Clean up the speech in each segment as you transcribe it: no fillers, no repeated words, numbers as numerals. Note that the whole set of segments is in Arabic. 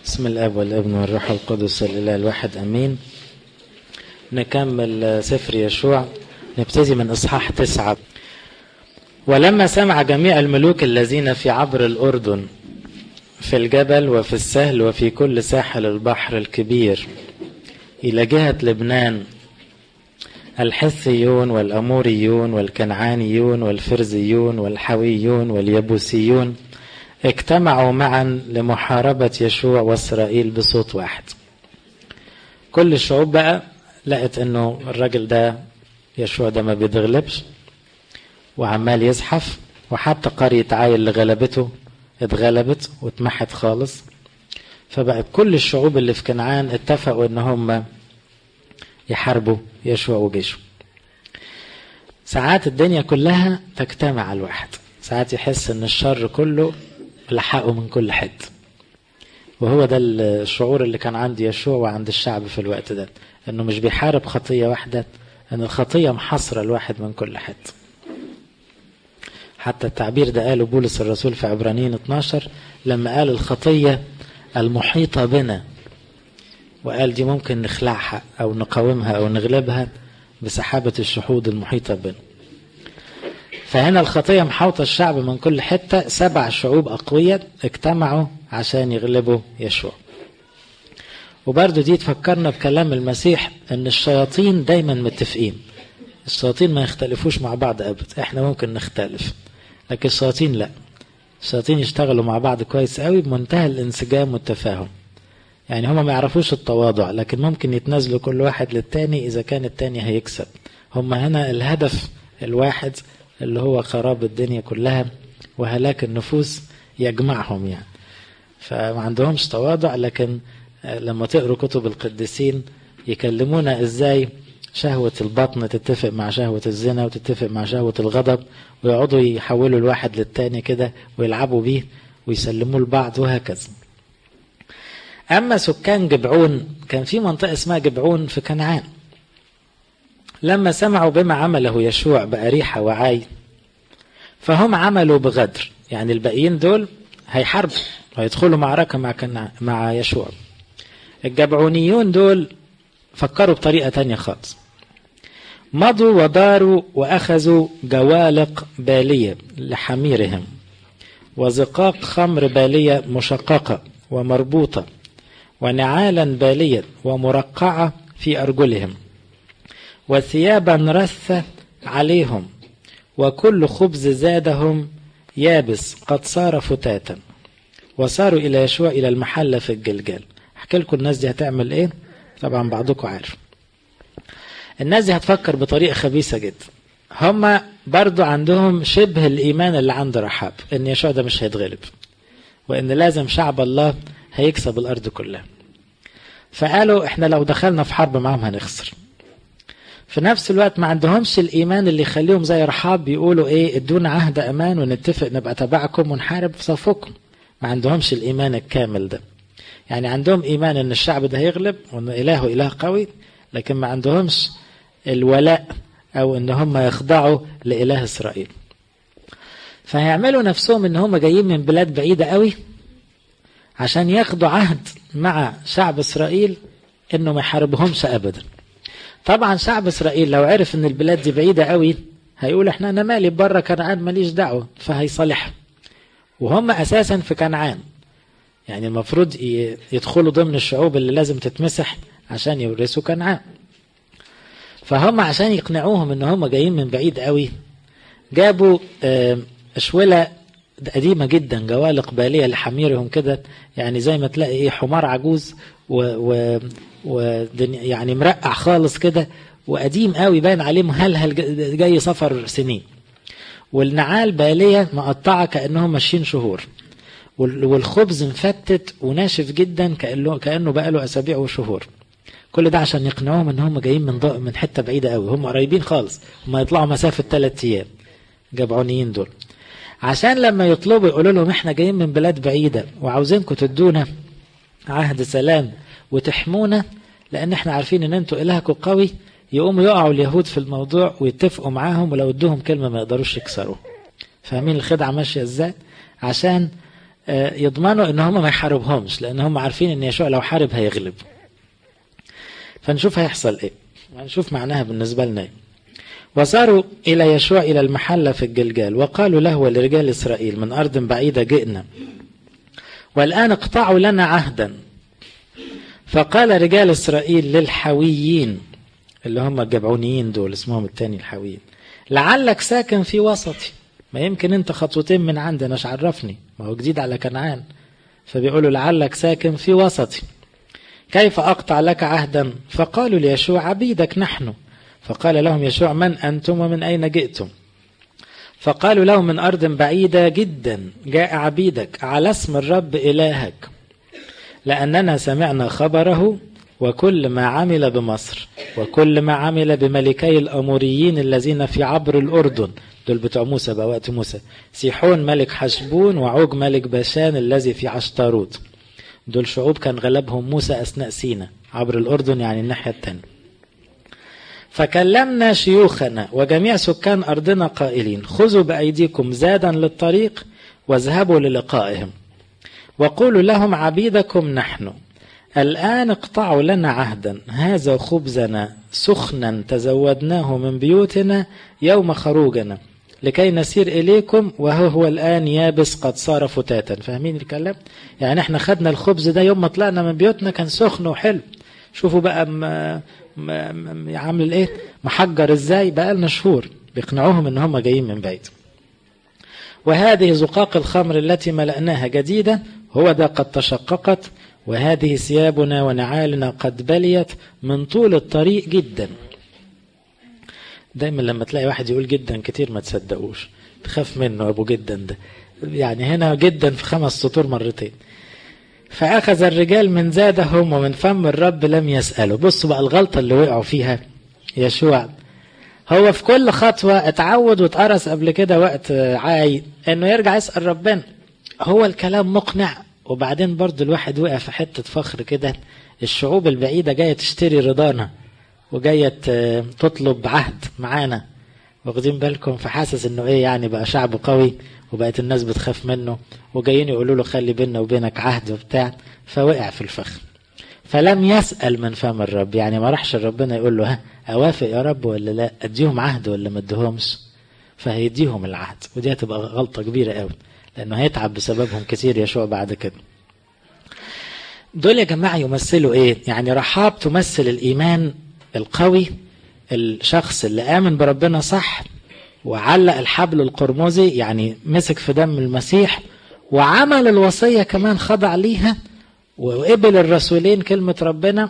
بسم الاب والابن والروح القدس الاله الواحد امين. نكمل سفر يشوع، نبتدي من اصحاح 9. ولما سمع جميع الملوك الذين في عبر الاردن في الجبل وفي السهل وفي كل ساحل البحر الكبير الى جهة لبنان، الحثيون والاموريون والكنعانيون والفرزيون والحويون واليبوسيون، اجتمعوا معا لمحاربة يشوع وإسرائيل بصوت واحد. كل الشعوب بقى لقت انه الراجل ده يشوع ده ما بيتغلبش وعمال يزحف، وحتى قرية عاي اللي غلبته اتغلبت واتمحت خالص. فبقت كل الشعوب اللي في كنعان اتفقوا ان هم يحاربوا يشوع وجيشه. ساعات الدنيا كلها تجتمع على الواحد، ساعات يحس ان الشر كله لحقه من كل حد. وهو ده الشعور اللي كان عند يشوع وعند الشعب في الوقت ده، انه مش بيحارب خطية واحدة، ان الخطية محصرة الواحد من كل حد. حتى التعبير ده قاله بولس الرسول في عبرانيين 12 لما قال الخطية المحيطة بنا، وقال دي ممكن نخلعها او نقاومها او نغلبها بسحابة الشهود المحيطة بنا. فهنا الخطية محاوطة الشعب من كل حتة. 7 شعوب أقوياء اجتمعوا عشان يغلبوا يشوع. وبرضو دي تفكرنا بكلام المسيح ان الشياطين دايما متفقين. الشياطين ما يختلفوش مع بعض أبدا، احنا ممكن نختلف لكن الشياطين لا. الشياطين يشتغلوا مع بعض كويس قوي بمنتهى الانسجام والتفاهم. يعني هما ما يعرفوش التواضع، لكن ممكن يتنازلوا كل واحد للتاني إذا كان التاني هيكسب. هما هنا الهدف الواحد اللي هو خراب الدنيا كلها وهلاك النفوس يجمعهم يعني. فما عندهمش تواضع، لكن لما تقروا كتب القديسين يكلمونا ازاي شهوة البطن تتفق مع شهوة الزنا وتتفق مع شهوة الغضب، ويقعدوا يحولوا الواحد للتاني كده ويلعبوا بيه ويسلموه لبعض وهكذا. اما سكان جبعون، كان في منطقة اسمها جبعون في كنعان، لما سمعوا بما عمله يشوع بأريحة وعاي فهم عملوا بغدر. يعني الباقيين دول هيحاربوا وهيدخلوا معركة مع يشوع. الجبعونيون دول فكروا بطريقة تانية خالص. مضوا وداروا وأخذوا جوالق بالية لحميرهم وزقاق خمر بالية مشققة ومربوطة ونعالا بالية ومرقعة في أرجلهم وثيابا رثة عليهم، وكل خبز زادهم يابس قد صار فتاتا. وصاروا إلى يشوع إلى المحلة في الجلجال. احكي لكم الناس دي هتعمل ايه؟ طبعا بعضكم عارف. الناس دي هتفكر بطريقة خبيثة جدا. هم برضو عندهم شبه الإيمان اللي عند رحاب، ان يشوع ده مش هيتغلب وان لازم شعب الله هيكسب الأرض كلها. فقالوا احنا لو دخلنا في حرب معهم هنخسر. في نفس الوقت ما عندهمش الإيمان اللي يخليهم زي رحاب بيقولوا ايه ادونا عهد أمان ونتفق نبقى تبعكم ونحارب في صفكم. ما عندهمش الإيمان الكامل ده. يعني عندهم إيمان ان الشعب ده هيغلب وان إلهه إله قوي، لكن ما عندهمش الولاء أو ان هم يخضعوا لإله إسرائيل. فهيعملوا نفسهم ان هم جايين من بلاد بعيدة قوي عشان ياخدوا عهد مع شعب إسرائيل انه ما يحاربهمش أبدا. طبعا شعب إسرائيل لو عرف ان البلاد دي بعيدة قوي هيقول انا مالي بره كنعان ماليش دعوة، فهيصالحهم. وهم أساسا في كنعان، يعني المفروض يدخلوا ضمن الشعوب اللي لازم تتمسح عشان يورثوا كنعان. فهم عشان يقنعوهم ان هم جايين من بعيد قوي جابوا أشولة قديمة جدا، جوالق بالية لحميرهم كده، يعني زي ما تلاقي ايه حمار عجوز يعني مرقع خالص كده وقديم قوي باين عليه مهلهل جاي سفر سنين. والنعال بالية مقطعة كأنهم ماشيين شهور، والخبز مفتت وناشف جدا كأنه بقى له أسابيع وشهور. كل ده عشان يقنعوهم ان هم جايين من حتة بعيدة قوي، هم قريبين خالص، هم يطلعوا مسافة 3 أيام جبعونيين دول، عشان لما يطلبوا يقولوا لهم احنا جايين من بلاد بعيدة وعاوزينكم تدونا عهد سلام وتحمونا لان احنا عارفين ان انتوا الهكم قوي. يقوموا يقعوا اليهود في الموضوع ويتفقوا معاهم، ولو ادوهم كلمة ما يقدروش يكسروا. فاهمين الخدعة ماشية ازاي؟ عشان يضمنوا ان هم ما يحاربهمش، لان هم عارفين ان يشوع لو حارب هيغلب. فنشوف هيحصل ايه، هنشوف معناها بالنسبة لنا. وصاروا الى يشوع الى المحلة في الجلجال وقالوا له ولرجال اسرائيل من ارض بعيدة جئنا والان اقطعوا لنا عهدا. فقال رجال اسرائيل للحويين اللي هم الجبعونيين دول اسمهم التاني الحويين، لعلك ساكن في وسطي، ما يمكن انت خطوتين من عندنا، ايش عرفني، ما هو جديد على كنعان. فبيقولوا لعلك ساكن في وسطي، كيف اقطع لك عهدا؟ فقالوا ليشوع عبيدك نحن. فقال لهم يشوع من انتم ومن اين جئتم؟ فقالوا له من ارض بعيدة جدا جاء عبيدك على اسم الرب الهك، لاننا سمعنا خبره وكل ما عمل بمصر وكل ما عمل بملكي الأموريين الذين في عبر الأردن، دول بتوع موسى بقى وقت موسى، سيحون ملك حشبون وعوج ملك باشان الذي في عشتاروت. دول شعوب كان غلبهم موسى أثناء سينا عبر الأردن، يعني الناحية التانية. فكلمنا شيوخنا وجميع سكان أرضنا قائلين خذوا بأيديكم زادا للطريق واذهبوا للقائهم وقولوا لهم عبيدكم نحن، الآن اقطعوا لنا عهدا، هذا خبزنا سخنا تزودناه من بيوتنا يوم خروجنا لكي نسير إليكم وهو الآن يابس قد صار فتاتا. فاهمين الكلام؟ يعني احنا خدنا الخبز ده يوم ما طلعنا من بيوتنا كان سخن وحلو، شوفوا بقى عامل ايه، محجر ازاي، بقى لنا شهور بيقنعوهم ان هم جايين من بعيد. وهذه زقاق الخمر التي ملأناها جديدة هو ده قد تشققت، وهذه ثيابنا ونعالنا قد بليت من طول الطريق جدا. دايما لما تلاقي واحد يقول جدا كتير ما تصدقوش، تخاف منه ابو جدا ده، يعني هنا جدا في 5 سطور مرتين. فأخذ الرجال من زادهم ومن فم الرب لم يسألوا. بصوا بقى الغلطة اللي وقعوا فيها يشوع، هو في كل خطوة اتعود واتقرص قبل كده وقت عاي انه يرجع يسأل ربنا، هو الكلام مقنع. وبعدين برضو الواحد وقع في حتة فخر كده، الشعوب البعيدة جاية تشتري رضانا وجاية تطلب عهد معانا، واخدين بالكم؟ فحاسس انه ايه يعني، بقى شعب قوي وبقت الناس بتخاف منه وجايين يقولوا له خلي بيننا وبينك عهد وبتاع، فوقع في الفخر. فلم يسأل من فم الرب، يعني ما راحش ربنا يقول له ها اوافق يا رب ولا لا، اديهم عهد ولا ما اديهمش، فهيديهم العهد. ودي هتبقى غلطة كبيرة قوي، لانه هيتعب بسببهم كتير يشوع بعد كده. دول يا جماعة يمثلوا ايه؟ يعني رحاب تمثل الايمان القوي، الشخص اللي آمن بربنا صح وعلق الحبل القرمزي، يعني مسك في دم المسيح وعمل الوصية كمان، خضع ليها وقبل الرسولين كلمة ربنا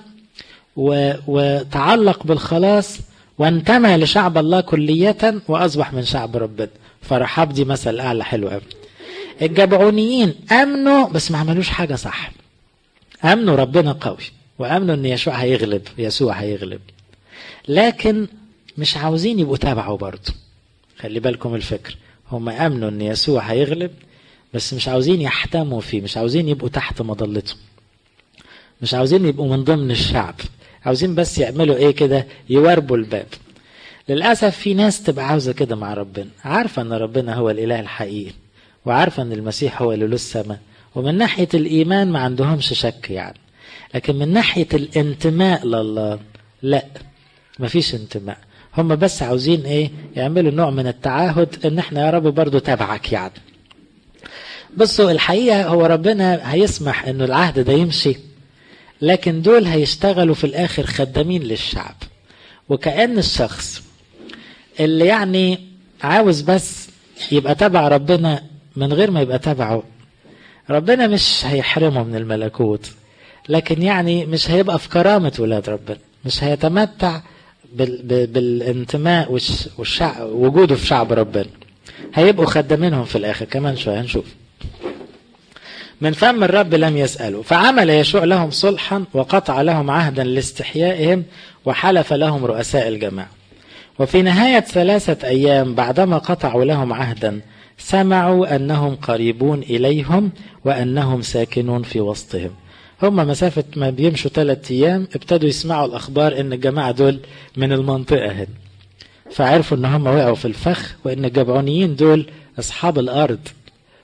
وتعلق بالخلاص وانتمى لشعب الله كلية وأصبح من شعب ربنا. فرحاب دي مثل أعلى حلو قوي. الجبعونيين آمنوا بس ما عملوش حاجة صح، آمنوا ربنا قوي وآمنوا أن يسوع هيغلب، لكن مش عاوزين يبقوا تابعوا برضه. خلي بالكم الفكر، هم آمنوا أن يسوع هيغلب بس مش عاوزين يحتموا فيه، مش عاوزين يبقوا تحت مظلته، مش عاوزين يبقوا من ضمن الشعب، عاوزين بس يعملوا ايه كده، يواربوا الباب. للأسف في ناس تبقى عاوزة كده مع ربنا، عارفة أن ربنا هو الإله الحقيقي وعارفة أن المسيح هو اللي له السماء، ومن ناحية الإيمان ما عندهمش شك يعني، لكن من ناحية الانتماء لله لا، مفيش انتماء. هم بس عاوزين ايه، يعملوا نوع من التعاهد ان احنا يا رب برضو تابعك يعني. بصوا الحقيقة هو ربنا هيسمح انه العهد ده يمشي، لكن دول هيشتغلوا في الاخر خدامين للشعب. وكأن الشخص اللي يعني عاوز بس يبقى تبع ربنا من غير ما يبقى تبعه، ربنا مش هيحرمه من الملكوت، لكن يعني مش هيبقى في كرامة ولاد ربنا، مش هيتمتع بالانتماء وجوده في شعب ربنا، هيبقوا خدامينهم في الاخر. كمان شوية هنشوف. من فم الرب لم يسألوا، فعمل يشوع لهم صلحا وقطع لهم عهدا لاستحيائهم وحلف لهم رؤساء الجماعة. وفي نهاية 3 أيام بعدما قطعوا لهم عهدا سمعوا أنهم قريبون إليهم وأنهم ساكنون في وسطهم. هم مسافة ما بيمشوا 3 أيام ابتدوا يسمعوا الأخبار إن الجماعة دول من المنطقة هنا، فعرفوا إن هم وقعوا في الفخ وإن الجبعونيين دول أصحاب الأرض،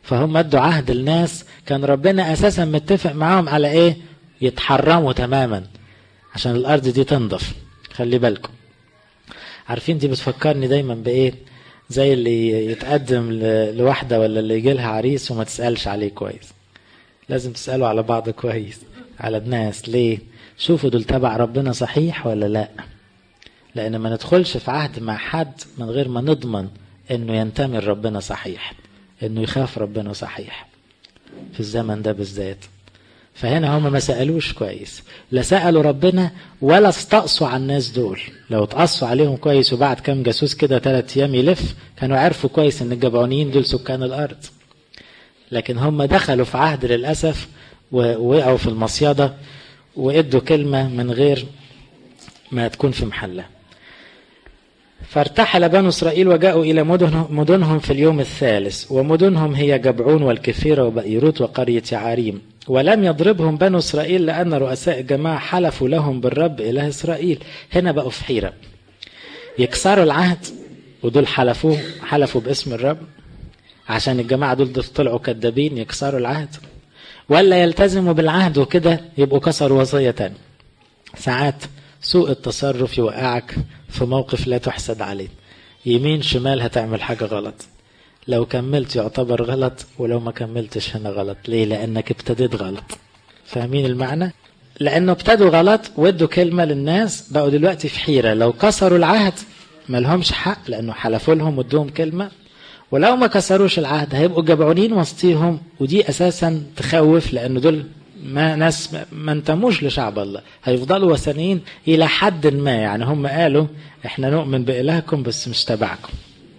فهم ادوا عهد الناس كان ربنا اساسا متفق معاهم على ايه؟ يتحرموا تماما عشان الارض دي تنضف. خلي بالكم. عارفين دي بتفكرني دايما بايه؟ زي اللي يتقدم لواحدة ولا اللي يجي لها عريس وما تسألش عليه كويس. لازم تسألوا على بعض كويس، على الناس. ليه؟ شوفوا دول تبع ربنا صحيح ولا لا. لان ما ندخلش في عهد مع حد من غير ما نضمن انه ينتمي لربنا صحيح، انه يخاف ربنا صحيح في الزمن ده بالذات. فهنا هم ما سألوش كويس، لا سألوا ربنا ولا استقصوا على الناس دول. لو اتقصوا عليهم كويس وبعد كام جاسوس كده 3 أيام يلف كانوا عرفوا كويس ان الجبعونيين دول سكان الارض. لكن هم دخلوا في عهد للأسف ووقعوا في المصيدة وادوا كلمة من غير ما تكون في محلها. فارتحل بنو إسرائيل وجاءوا إلى مدنهم في اليوم الثالث، ومدنهم هي جبعون والكفيرة وبئيروت وقرية يعاريم. ولم يضربهم بنو إسرائيل لأن رؤساء الجماعة حلفوا لهم بالرب إله إسرائيل. هنا بقوا في حيرة، يكسروا العهد ودول حلفوا باسم الرب عشان الجماعة دول طلعوا كذابين يكسروا العهد، ولا يلتزموا بالعهد وكده يبقوا كسروا وصية تاني. ساعات سوء التصرف يوقعك في موقف لا تحسد عليه، يمين شمال هتعمل حاجة غلط، لو كملت يعتبر غلط ولو ما كملتش هنا غلط. ليه؟ لأنك ابتديت غلط. فاهمين المعنى؟ لأنه ابتدوا غلط وادوا كلمة للناس، بقوا دلوقتي في حيرة. لو كسروا العهد ما لهمش حق لأنه حلفوا لهم وادوهم كلمة، ولو ما كسروش العهد هيبقوا جبعونين وسطيهم، ودي أساسا تخوف لأنه دول ناس ما انتموش لشعب الله، هيفضلوا وثنيين إلى حد ما. يعني هم قالوا احنا نؤمن بإلهكم بس مش تبعكم.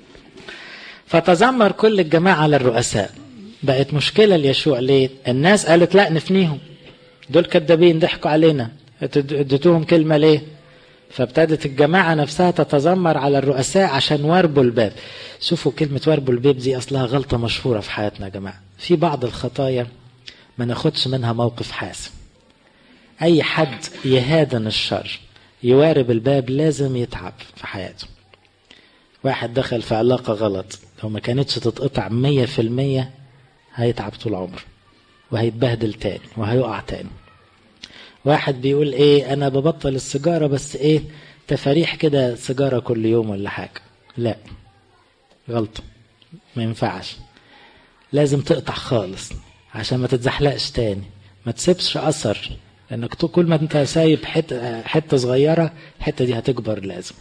فتذمر كل الجماعة على الرؤساء. بقت مشكلة ليشوع. ليه؟ الناس قالت لا نفنيهم، دول كذابين ضحكوا علينا، اديتوهم كلمة ليه؟ فابتدت الجماعة نفسها تتذمر على الرؤساء عشان وربوا الباب. شوفوا كلمة وربوا الباب دي أصلها غلطة مشهورة في حياتنا يا جماعة. في بعض الخطايا ما ناخدش منها موقف حاسم. أي حد يهادن الشر يوارب الباب لازم يتعب في حياته. واحد دخل في علاقة غلط لو ما كانتش تتقطع 100% هيتعب طول عمره وهيتبهدل تاني وهيقع تاني. واحد بيقول ايه انا ببطل السيجارة بس ايه تفاريح كده سيجارة كل يوم ولا حاجة، لا غلطة، ما ينفعش. لازم تقطع خالص عشان ما تتزحلقش تاني، ما تسيبش أثر، لأنك كل ما انت سايب حتة صغيرة الحتة دي هتكبر لازم.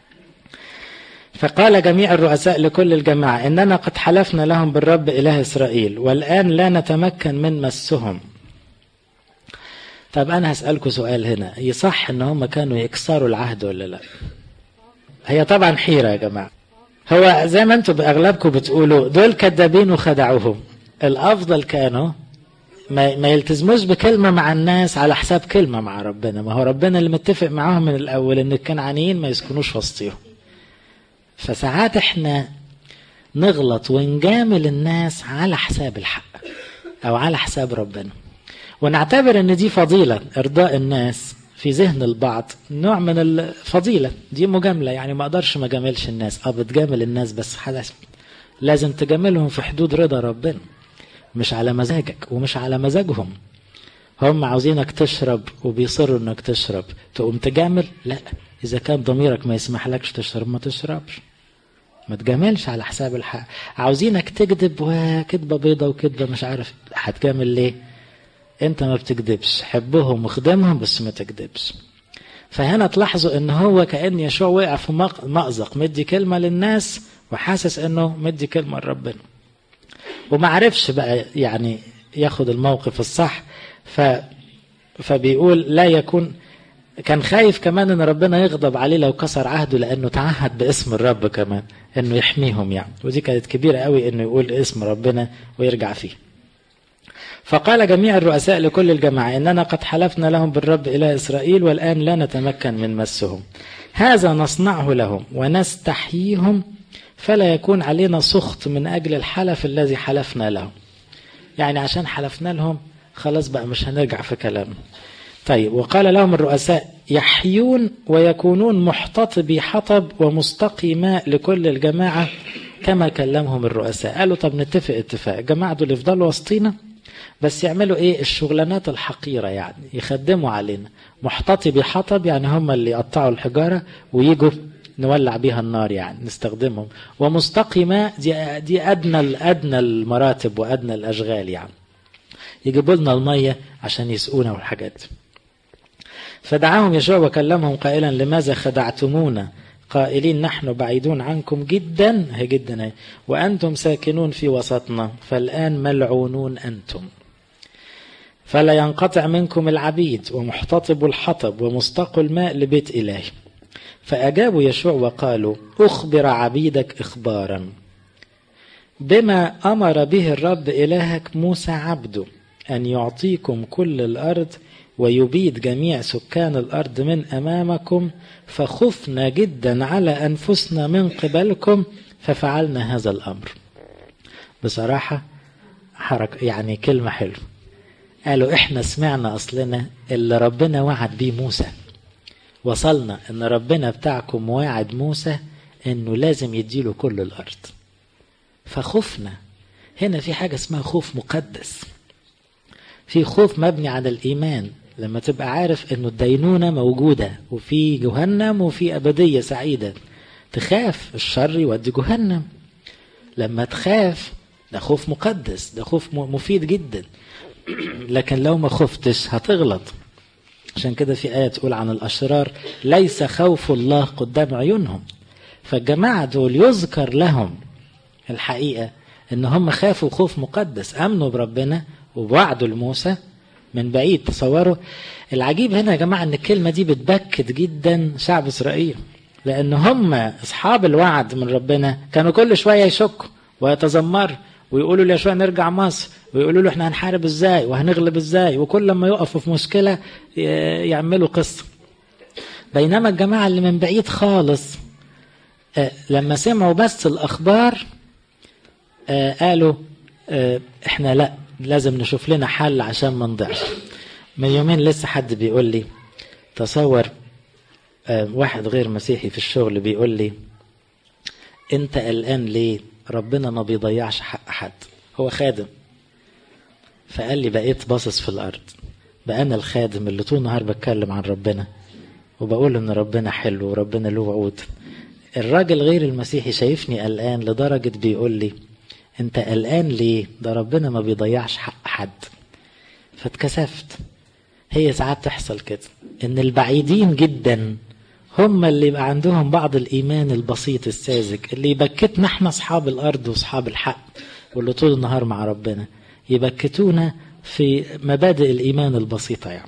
فقال جميع الرؤساء لكل الجماعة إننا قد حلفنا لهم بالرب إله إسرائيل والآن لا نتمكن من مسهم. طب أنا هسألكم سؤال هنا، يصح إن هم كانوا يكسروا العهد ولا لا؟ هي طبعا حيرة يا جماعة. هو زي ما انتم بأغلبكم بتقولوا دول كذابين وخدعوهم. الأفضل كانوا ما يلتزموش بكلمة مع الناس على حساب كلمة مع ربنا. ما هو ربنا اللي متفق معاهم من الأول إن الكنعانيين ما يسكنوش وسطيهم. فساعات احنا نغلط ونجامل الناس على حساب الحق أو على حساب ربنا، ونعتبر ان دي فضيلة. ارضاء الناس في ذهن البعض نوع من الفضيلة، دي مجاملة. يعني ما اقدرش ما جاملش الناس. بتجامل الناس بس لازم تجاملهم في حدود رضا ربنا، مش على مزاجك ومش على مزاجهم. هم عاوزينك تشرب وبيصروا انك تشرب تقوم تجامل؟ لا، اذا كان ضميرك ما يسمح لكش تشرب ما تشربش. ما تجاملش على حساب الحق. عاوزينك تكذب وكذبة بيضة وكذبة مش عارف، هتجامل ليه؟ انت ما بتكذبش، حبهم وخدمهم بس ما تكذبش. فهنا تلاحظوا ان هو كأن يشوع وقع في مأزق، مدي كلمة للناس وحاسس انه مدي كلمة لربنا، وما عرفش بقى يعني ياخد الموقف الصح. فبيقول لا يكون، كان خايف كمان ان ربنا يغضب عليه لو كسر عهده، لانه تعهد باسم الرب كمان انه يحميهم يعني، ودي كانت كبيرة قوي انه يقول اسم ربنا ويرجع فيه. فقال جميع الرؤساء لكل الجماعة إننا قد حلفنا لهم بالرب إله إسرائيل والآن لا نتمكن من مسهم. هذا نصنعه لهم ونستحييهم فلا يكون علينا سخط من أجل الحلف الذي حلفنا لهم. يعني عشان حلفنا لهم خلاص بقى مش هنرجع في كلام. طيب، وقال لهم الرؤساء يحيون ويكونون محتطبي حطب ومستقي ماء لكل الجماعة كما كلمهم الرؤساء. قالوا طب نتفق اتفاق، الجماعة دول يفضلوا وسطينا بس يعملوا ايه الشغلانات الحقيرة، يعني يخدموا علينا، محتطي بحطب يعني هم اللي يقطعوا الحجارة ويجوا نولع بيها النار يعني نستخدمهم، ومستقي ماء دي أدنى المراتب وأدنى الأشغال، يعني يجيبوا لنا المية عشان يسقونا والحاجات. فدعاهم يشوع وكلمهم قائلا لماذا خدعتمونا قائلين نحن بعيدون عنكم جدا وأنتم ساكنون في وسطنا، فالآن ملعونون أنتم، فلا ينقطع منكم العبيد ومحتطب الحطب ومستقوا الماء لبيت إلهي. فأجابوا يشوع وقالوا أخبر عبيدك إخبارا بما أمر به الرب إلهك موسى عبده أن يعطيكم كل الأرض ويبيد جميع سكان الأرض من أمامكم، فخفنا جدا على أنفسنا من قبلكم ففعلنا هذا الأمر. بصراحة حركة يعني كلمة حلوة. قالوا إحنا سمعنا أصلنا اللي ربنا وعد بيه موسى، وصلنا إن ربنا بتاعكم وعد موسى إنه لازم يديله كل الأرض، فخفنا. هنا في حاجة اسمها خوف مقدس، في خوف مبني على الإيمان. لما تبقى عارف إنه الدينونة موجودة وفي جهنم وفي أبدية سعيدة، تخاف الشر يودي جهنم. لما تخاف ده خوف مقدس، ده خوف مفيد جدا. لكن لو ما خفتش هتغلط. عشان كده في آية تقول عن الأشرار ليس خوف الله قدام عيونهم. فالجماعة دول يذكر لهم الحقيقة إن هم خافوا خوف مقدس، أمنوا بربنا وبوعدوا لموسى من بعيد. تصوروا العجيب هنا يا جماعة إن الكلمة دي بتبكت جدا شعب إسرائيل، لأن هم أصحاب الوعد من ربنا كانوا كل شوية يشكوا ويتذمروا ويقولوا لي شوية نرجع مصر، ويقولوا له احنا هنحارب ازاي وهنغلب ازاي، وكل لما يقفوا في مشكلة يعملوا قصة. بينما الجماعة اللي من بعيد خالص لما سمعوا بس الأخبار قالوا احنا لا لازم نشوف لنا حل عشان ما نضيعش. من يومين لسه حد بيقول لي تصور واحد غير مسيحي في الشغل بيقول لي انت قلقان ليه؟ ربنا ما بيضيعش حق حد، هو خادم. فقال لي بقيت باصص في الأرض، بقى أنا الخادم اللي طول نهار بتكلم عن ربنا وبقول إن ربنا حلو وربنا له وعود. الراجل غير المسيحي شايفني قلقان لدرجة بيقول لي أنت قلقان ليه؟ ده ربنا ما بيضيعش حق حد. فاتكسفت. هي ساعات تحصل كده إن البعيدين جدا هم اللي يبقى عندهم بعض الإيمان البسيط الساذج اللي يبكتنا احنا أصحاب الأرض وأصحاب الحق واللي طول النهار مع ربنا، يبكتونا في مبادئ الإيمان البسيطة يعني.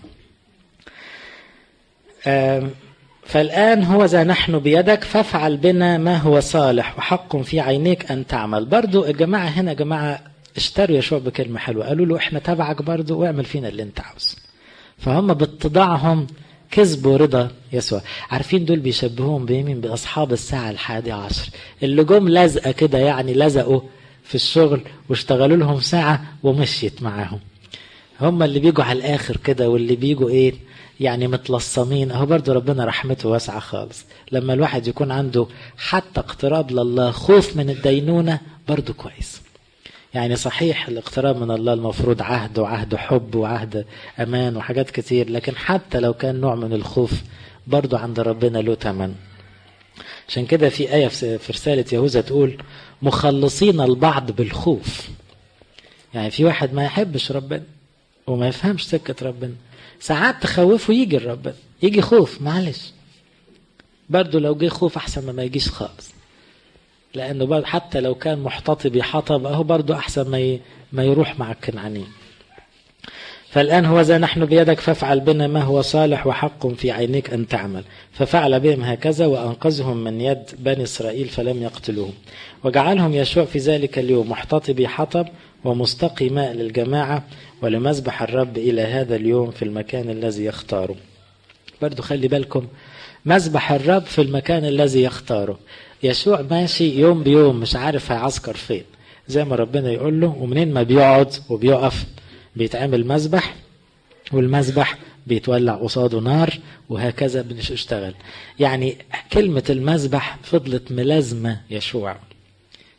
فالآن هو ذا نحن بيدك فافعل بنا ما هو صالح وحق في عينيك أن تعمل. برضو الجماعة هنا جماعة اشتروا يشوع بكلمة حلوة، قالوا له احنا تبعك برضو واعمل فينا اللي انت عاوز. فهم باتضاعهم كذبوا رضا يسوع. عارفين دول بيشبهون بيمين بأصحاب الساعة 11 اللي جم لزقة كده، يعني لزقوا في الشغل واشتغلوا لهم ساعة ومشيت معاهم. هم اللي بيجوا على الآخر كده واللي بيجوا ايه يعني متلصمين. اهو برضو ربنا رحمته واسعة خالص. لما الواحد يكون عنده حتى اقتراب لله خوف من الدينونة برضو كويس. يعني صحيح الاقتراب من الله المفروض عهد وعهد حب وعهد أمان وحاجات كتير، لكن حتى لو كان نوع من الخوف برضو عند ربنا له تمن. عشان كده في آية في رسالة يهوذا تقول مخلصين البعض بالخوف. يعني في واحد ما يحبش ربنا وما يفهمش سكة ربنا، ساعات تخوفه يجي الرب، يجي خوف معلش برضو لو جه خوف أحسن ما يجيش خالص، لأنه حتى لو كان محتطب بحطب أهو برضو أحسن ما يروح مع الكنعانين. فالآن هو ذا نحن بيدك فافعل بنا ما هو صالح وحق في عينيك أن تعمل. ففعل بهم هكذا وأنقذهم من يد بني إسرائيل فلم يقتلوهم. وجعلهم يشوع في ذلك اليوم محتطبي حطب ومستقي ماء للجماعة ولمذبح الرب إلى هذا اليوم في المكان الذي يختاره. برضو خلي بالكم مذبح الرب في المكان الذي يختاره. يشوع ماشي يوم بيوم مش عارف هيعسكر فين، زي ما ربنا يقول له، ومنين ما بيقعد وبيقف بيتعمل مذبح، والمذبح بيتولع قصاده نار، وهكذا بنشتغل. يعني كلمة المذبح فضلت ملازمة يشوع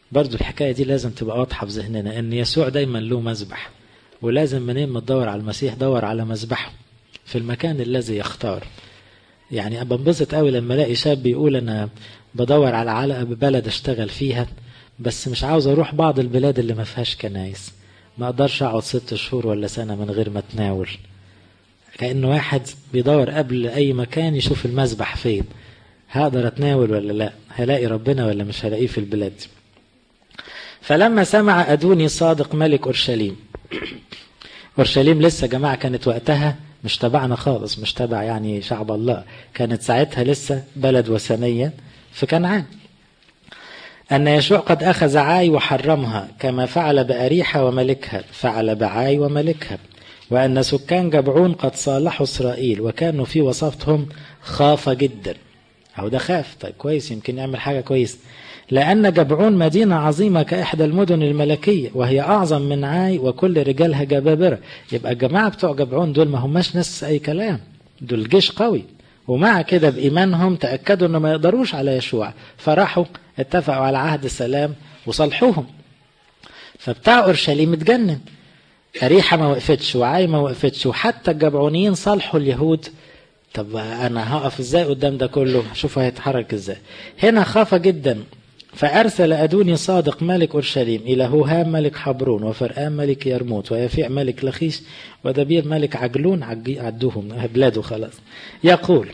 برضو الحكاية دي لازم تبقى واضحة في ذهننا، ان يسوع دايما له مذبح، ولازم منين ما تدور على المسيح دور على مذبحه في المكان الذي يختار. يعني بنبسط قوي لما الاقي شاب بيقول انا بدور على بلد اشتغل فيها، بس مش عاوز اروح بعض البلاد اللي ما فيهاش كنايس، ما اقدرش اقعد 6 شهور ولا سنة من غير ما اتناول. كأنه واحد بيدور قبل اي مكان يشوف المذبح فين، هقدر اتناول ولا لا، هلاقي ربنا ولا مش هلاقيه في البلاد دي. فلما سمع أدوني صادق ملك أورشليم، أورشليم لسه جماعة كانت وقتها مش تبعنا خالص، مش تبع يعني شعب الله، كانت ساعتها لسه بلد وثنية في كنعان، أن يشوع قد أخذ عاي وحرمها كما فعل بأريحة وملكها، فعل بعاي وملكها، وأن سكان جبعون قد صالحوا إسرائيل وكانوا في وسطهم خاف جدا. أو ده خاف، طيب كويس، يمكن يعمل حاجة كويس، لأن جبعون مدينة عظيمة كإحدى المدن الملكية، وهي أعظم من عاي وكل رجالها جبابرة. يبقى الجماعة بتوع جبعون دول ما هماش ناس أي كلام، دول جيش قوي، ومع كده بإيمانهم تأكدوا أنه ما يقدروش على يشوع، فراحوا اتفقوا على عهد سلام وصلحوهم. فبتاع أورشليم اتجنن، أريحة ما وقفتش وعاي ما وقفتش، وحتى الجبعونيين صالحوا اليهود. طب أنا هقف إزاي قدام ده كله؟ شوفوا هيتحرك إزاي. هنا خاف جدا، فأرسل أدوني صادق ملك أورشليم إلى هوهام ملك حبرون، وفرآم ملك يرموت، ويفيع ملك لخيش، ودبير ملك عجلون، عدوهم بلاده خلاص، يقول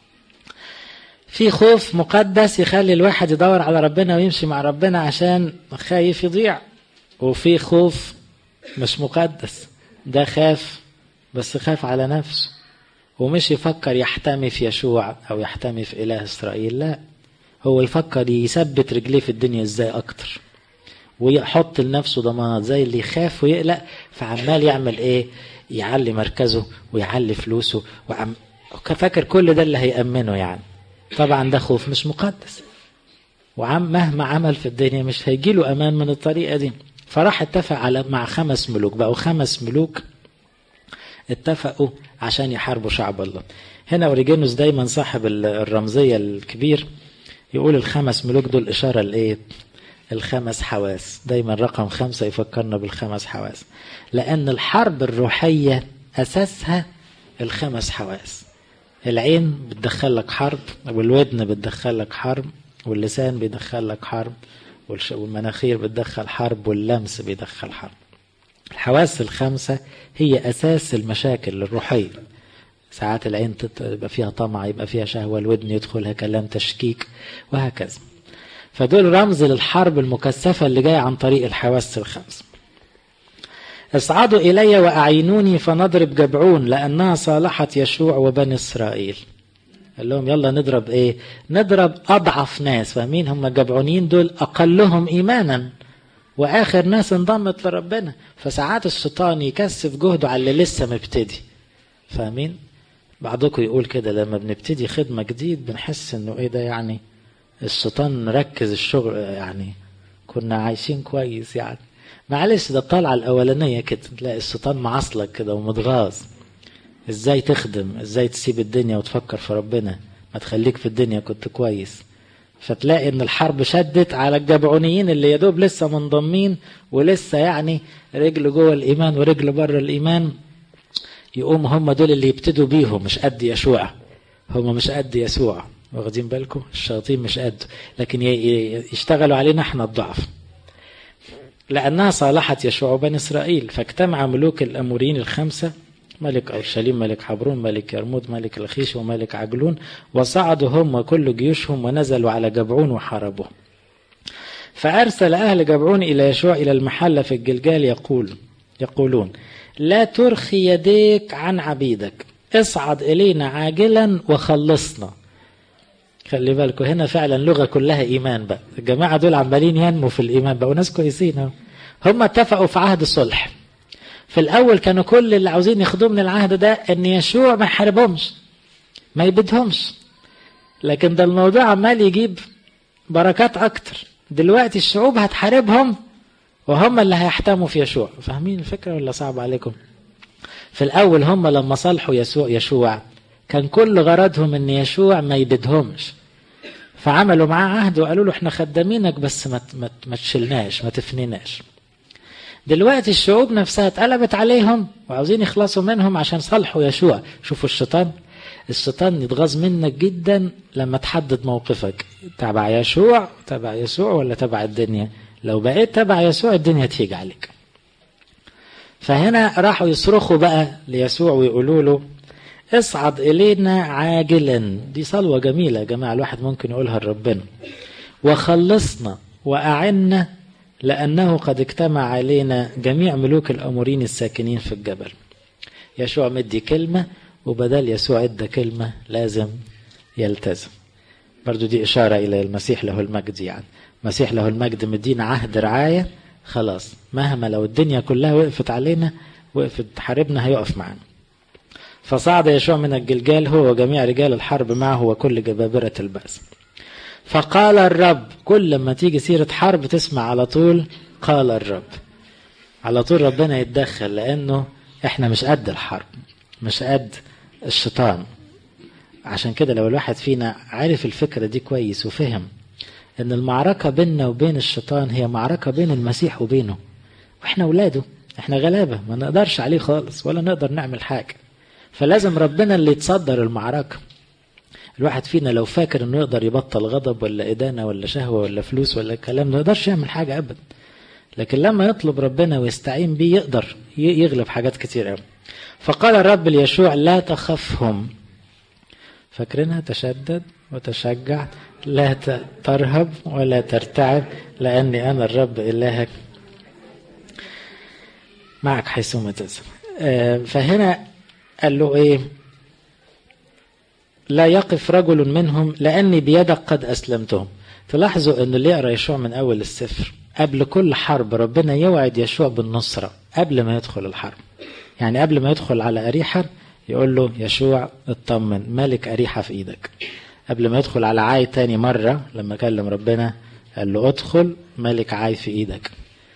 في خوف مقدس يخلي الواحد يدور على ربنا ويمشي مع ربنا عشان خايف يضيع، وفي خوف مش مقدس، ده خاف بس خاف على نفسه، ومش يفكر يحتمي في يشوع أو يحتمي في إله إسرائيل، لا، هو يفكر يثبت رجليه في الدنيا ازاي اكتر، ويحط لنفسه ضمانات زي اللي يخاف ويقلق، فعمال يعمل ايه؟ يعلي مركزه ويعلي فلوسه، فاكر كل ده اللي هيأمنه يعني. طبعا ده خوف مش مقدس، مهما عمل في الدنيا مش هيجيله امان من الطريقة دي. فراح اتفق مع 5 ملوك، بقوا 5 ملوك اتفقوا عشان يحاربوا شعب الله. هنا أوريجينوس دايما صاحب الرمزية الكبير يقول ال5 ملوك دول إشارة لإيه؟ ال5 حواس، دايما رقم 5 يفكرنا بال5 حواس، لأن الحرب الروحية أساسها ال5 حواس. العين بتدخلك حرب، والودن بتدخلك حرب، واللسان بيدخلك حرب، والمناخير بتدخل حرب، واللمس بيدخل حرب. الحواس ال5 هي أساس المشاكل الروحية. ساعات العين يبقى فيها طمع، يبقى فيها شهوة، الودن يدخلها كلام تشكيك، وهكذا. فدول رمز للحرب المكثفة اللي جاية عن طريق الحواس ال5. اصعدوا إلي وأعينوني فنضرب جبعون لأنها صالحت يشوع وبني إسرائيل. قال لهم يلا نضرب إيه؟ نضرب أضعف ناس. فاهمين؟ هم الجبعونيين دول أقلهم إيمانا وآخر ناس انضمت لربنا. فساعات الشيطان يكثف جهده على اللي لسه مبتدي. فاهمين؟ بعضكم يقول كده لما بنبتدي خدمة جديد بنحس انه ايه ده، يعني الشيطان ركز الشغل، يعني كنا عايشين كويس، يعني معلش ده الطلعة الأولانية كده تلاقي الشيطان معصلك كده ومتغاظ. ازاي تخدم، ازاي تسيب الدنيا وتفكر في ربنا، ما تخليك في الدنيا كنت كويس. فتلاقي ان الحرب شدت على الجبعونيين اللي يدوب لسه منضمين ولسه يعني رجل جوه الإيمان ورجل بره الإيمان. يقوم هم دول اللي يبتدوا بيهم، مش قد يشوع، هم مش قد يسوع، واخدين بالكم؟ الشياطين مش قد، لكن يشتغلوا علينا احنا الضعف. لأنها صالحت يشوع بني إسرائيل. فاجتمع ملوك الأموريين ال5، ملك أورشليم، ملك حبرون، ملك يرموت، ملك لخيش، وملك عجلون، وصعدوا هم وكل جيوشهم ونزلوا على جبعون وحاربوه. فأرسل أهل جبعون إلى يشوع إلى المحلة في الجلجال يقولون لا ترخي يديك عن عبيدك، اصعد إلينا عاجلا وخلصنا. خلي بالكم هنا فعلا لغة كلها إيمان بقى. الجماعة دول عمالين ينموا في الإيمان بقى وناس كويسين. هم اتفقوا في عهد الصلح. في الأول كانوا كل اللي عاوزين ياخدوه من العهد ده أن يشوع ما يحاربهمش ما يبيدهمش، لكن ده الموضوع عمال يجيب بركات أكتر. دلوقتي الشعوب هتحاربهم وهم اللي هيحتموا في يشوع. فاهمين الفكرة ولا صعب عليكم؟ في الأول هم لما صلحوا يشوع كان كل غرضهم أن يشوع ما يبيدهمش، فعملوا معاه عهد وقالوا له احنا خدامينك بس ما تشيلناش ما تفنيناش. دلوقتي الشعوب نفسها اتقلبت عليهم وعاوزين يخلصوا منهم عشان صالحوا يشوع. شوفوا الشيطان يتغاظ منك جدا لما تحدد موقفك، تبع يشوع ولا تبع الدنيا. لو بقيت تبع يسوع الدنيا تيجي عليك. فهنا راحوا يصرخوا بقى ليسوع ويقولوا له اصعد إلينا عاجلا. دي صلوة جميلة يا جماعة، الواحد ممكن يقولها لربنا. وخلصنا وأعنا لأنه قد اجتمع علينا جميع ملوك الأمورين الساكنين في الجبل. يشوع مدي كلمة، وبدل يسوع ادى كلمة لازم يلتزم. برضو دي إشارة إلى المسيح له المجد. يعني المسيح له المجد مدينا عهد رعاية، خلاص مهما لو الدنيا كلها وقفت علينا وقفت تحاربنا هيقف معنا. فصعد يشوع من الجلجال هو وجميع رجال الحرب معه وكل جبابرة البأس. فقال الرب. كل ما تيجي سيرة حرب تسمع على طول قال الرب، على طول ربنا يتدخل، لأنه احنا مش قد الحرب، مش قد الشيطان. عشان كده لو الواحد فينا عارف الفكرة دي كويس وفهم ان المعركة بيننا وبين الشيطان هي معركة بين المسيح وبينه، واحنا اولاده، احنا غلابة ما نقدرش عليه خالص ولا نقدر نعمل حاجة. فلازم ربنا اللي يتصدر المعركة. الواحد فينا لو فاكر انه يقدر يبطل غضب ولا إدانة ولا شهوة ولا فلوس ولا كلام، ما يقدرش يعمل حاجة ابدا. لكن لما يطلب ربنا ويستعين بيه يقدر يغلب حاجات كتير قوي. فقال الرب ليشوع لا تخفهم. فاكرينها؟ تشدد وتشجع، لا ترهب ولا ترتعب لأني أنا الرب إلهك معك حيثما تذهب. فهنا قال له إيه؟ لا يقف رجل منهم لأني بيدك قد أسلمتهم. تلاحظوا أن اللي يقرأ يشوع من أول السفر قبل كل حرب ربنا يوعد يشوع بالنصرة قبل ما يدخل الحرب. يعني قبل ما يدخل على أريحة يقول له يشوع اطمن ملك أريحة في إيدك. قبل ما يدخل على عاي تاني مرة لما كلم ربنا قال له ادخل ملك عاي في إيدك.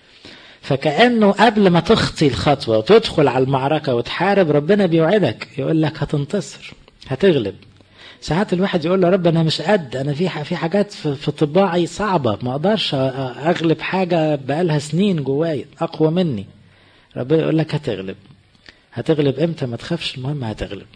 فكأنه قبل ما تخطي الخطوة وتدخل على المعركة وتحارب ربنا بيوعدك، يقول لك هتنتصر هتغلب. ساعات الواحد يقول له رب أنا مش قد، أنا في حاجات في طباعي صعبة ما أقدرش أغلب حاجة بقالها سنين جواي أقوى مني. ربنا يقول لك هتغلب امتى؟ ما تخافش، المهم هتغلب.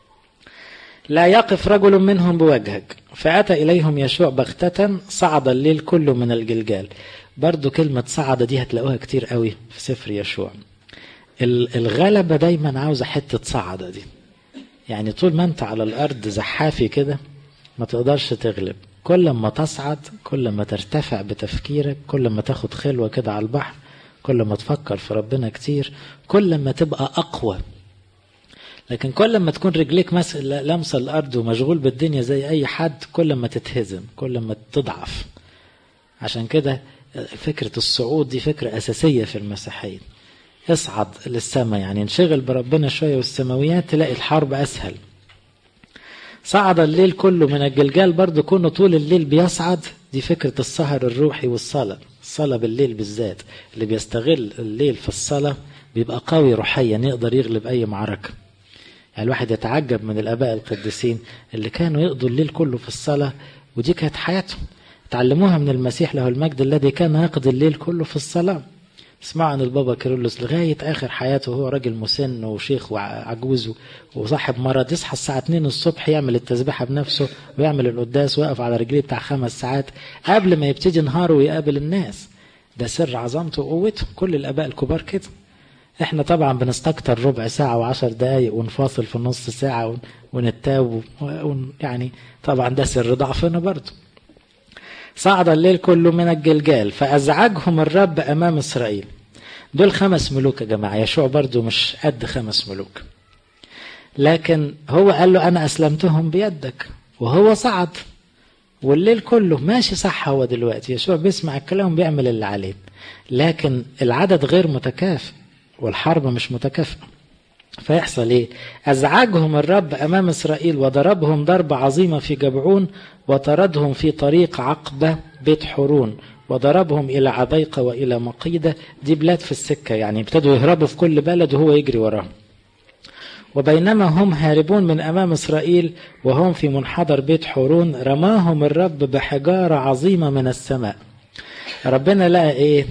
لا يقف رجل منهم بوجهك. فأتى إليهم يشوع بغتة صعد الليل كله من الجلجال. برضو كلمة صعد دي هتلاقوها كتير قوي في سفر يشوع. الغلبة دايما عاوزة حتة صعد دي. يعني طول ما انت على الأرض زحافي كده ما تقدرش تغلب. كل ما تصعد كل ما ترتفع بتفكيرك، كل ما تاخد خلوة كده على البحر، كل ما تفكر في ربنا كتير، كل ما تبقى أقوى. لكن كل ما تكون رجليك لمسة الأرض ومشغول بالدنيا زي أي حد كل ما تتهزم، كل ما تضعف. عشان كده فكرة الصعود دي فكرة أساسية في المسيحية. اصعد للسماء، يعني انشغل بربنا شوية والسماويات تلاقي الحرب أسهل. صعد الليل كله من الجلجال، برضو كونه طول الليل بيصعد، دي فكرة السهر الروحي والصلاة. الصلاة بالليل بالذات، اللي بيستغل الليل في الصلاة بيبقى قوي روحيا يقدر يغلب أي معركة. يعني الواحد يتعجب من الآباء القديسين اللي كانوا يقضوا الليل كله في الصلاة، ودي كانت حياتهم، تعلموها من المسيح له المجد الذي كان يقضي الليل كله في الصلاة. اسمعوا عن البابا كيرلس لغاية آخر حياته هو راجل مسن وشيخ وعجوز وصاحب مرض، يصحى الساعة 2 الصبح يعمل التسبيحة بنفسه ويعمل القداس ويقف على رجليه بتاع 5 ساعات قبل ما يبتدي نهاره ويقابل الناس. ده سر عظمته وقوته. كل الآباء الكبار كده. احنا طبعا بنستكتر ربع ساعة و10 دقايق ونفاصل في نص ساعة ونتاب يعني طبعا ده سر ضعفنا برضو. صعد الليل كله من الجلجال فأزعجهم الرب أمام إسرائيل. دول 5 ملوك يا جماعة. يشوع برضو مش قد 5 ملوك، لكن هو قال له أنا أسلمتهم بيدك، وهو صعد والليل كله ماشي صح. هو دلوقتي يشوع بيسمع الكلام بيعمل اللي عليه، لكن العدد غير متكافئ والحرب مش متكافئة. فيحصل ايه؟ أزعجهم الرب أمام إسرائيل وضربهم ضربة عظيمة في جبعون وطردهم في طريق عقبة بيت حورون وضربهم إلى عبيقة وإلى مقيدة. دي بلاد في السكة، يعني ابتدوا يهربوا في كل بلد وهو يجري وراهم. وبينما هم هاربون من أمام إسرائيل وهم في منحدر بيت حورون رماهم الرب بحجارة عظيمة من السماء. ربنا لقى إيه؟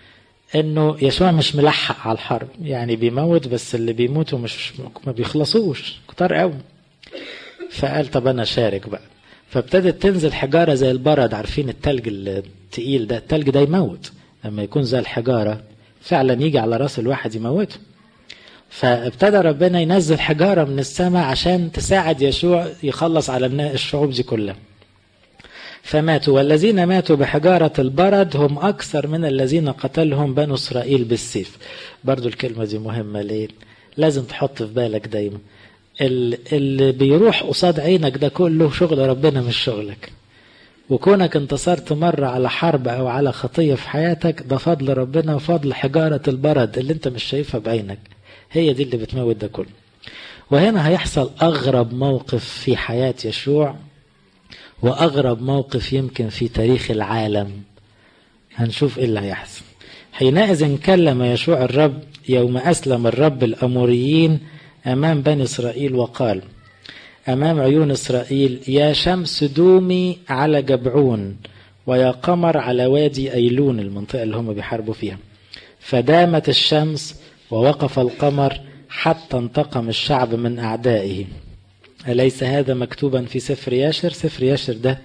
إنه يشوع مش ملحق على الحرب، يعني بيموت بس اللي بيموتوا ما بيخلصوش كتار قوي. فقال طب أنا شارك بقى. فابتدت تنزل حجارة زي البرد، عارفين التلج التقيل ده، التلج ده يموت لما يكون زي الحجارة فعلا يجي على راس الواحد يموته. فابتدى ربنا ينزل حجارة من السماء عشان تساعد يشوع يخلص على الشعوب دي كلها. فماتوا، والذين ماتوا بحجارة البرد هم أكثر من الذين قتلهم بنو إسرائيل بالسيف. برضو الكلمة دي مهمة ليه؟ لازم تحط في بالك دايما اللي بيروح قصاد عينك ده كله شغل ربنا مش شغلك. وكونك انتصرت مرة على حرب أو على خطية في حياتك ده فضل ربنا وفضل حجارة البرد اللي انت مش شايفها بعينك، هي دي اللي بتموت ده كله. وهنا هيحصل أغرب موقف في حياة يشوع، وأغرب موقف يمكن في تاريخ العالم. هنشوف إيه اللي هيحصل. حينئذ كلم يشوع الرب يوم أسلم الرب الأموريين أمام بني إسرائيل وقال أمام عيون إسرائيل: يا شمس دومي على جبعون، ويا قمر على وادي أيلون، المنطقة اللي هم بيحاربوا فيها. فدامت الشمس ووقف القمر حتى انتقم الشعب من أعدائه. أليس هذا مكتوبا في سفر ياشر؟ سفر ياشر ده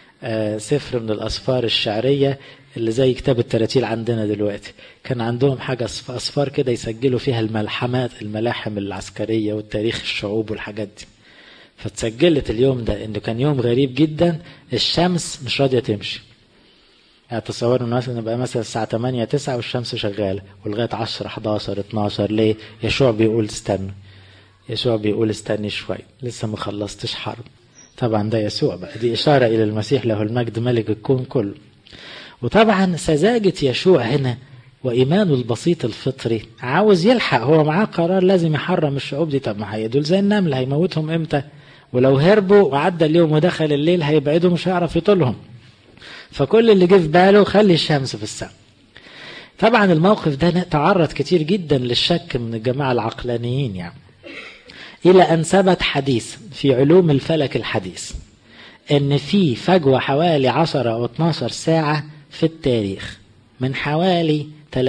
سفر من الأسفار الشعرية اللي زي كتاب التراتيل عندنا دلوقتي. كان عندهم حاجة أسفار كده يسجلوا فيها الملاحم العسكرية والتاريخ الشعوب والحاجات دي. فتسجلت اليوم ده انه كان يوم غريب جدا، الشمس مش راضية تمشي. يعني تصوروا مثلا نبقى مثلا الساعة 8 9 والشمس شغالة ولغاية 10 11 12. ليه؟ يشوع بيقول استنى، يسوع بيقول استني شوي لسه ما خلصتش حرب. طبعا ده يسوع بقى، دي إشارة إلى المسيح له المجد ملك الكون كله. وطبعا سذاجة يشوع هنا وإيمانه البسيط الفطري عاوز يلحق، هو معاه قرار لازم يحرم الشعوب دي. طب ما هي دول زي النمل هيموتهم امتى؟ ولو هربوا وعدى اليوم ودخل الليل هيبعدوا مش هيعرف يطولهم. فكل اللي جه في باله خلي الشمس في السماء. طبعا الموقف ده تعرض كتير جدا للشك من الجماعة العقلانيين، يعني إلى أن ثبت حديث في علوم الفلك الحديث أن في فجوة حوالي 10 أو 12 ساعة في التاريخ من حوالي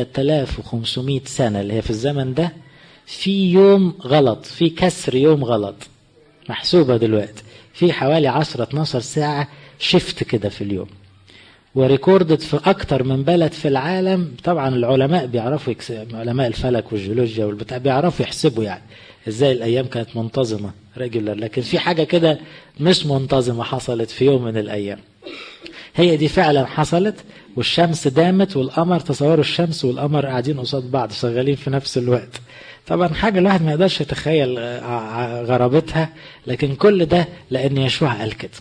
3500 سنة اللي هي في الزمن ده، في يوم غلط، في كسر يوم غلط محسوبة دلوقتي، في حوالي 10-12 ساعة شفت كده في اليوم، وريكوردت في أكتر من بلد في العالم. طبعا العلماء بيعرفوا علماء الفلك والجيولوجيا والبتاع بيعرفوا يحسبوا يعني ازاي الأيام كانت منتظمة ريجولار، لكن في حاجة كده مش منتظمة حصلت في يوم من الأيام. هي دي فعلا حصلت، والشمس دامت والقمر، تصوروا الشمس والقمر قاعدين قصاد بعض شغالين في نفس الوقت. طبعا حاجة الواحد ما يقدرش يتخيل غرابتها، لكن كل ده لأن يشوع قال كده.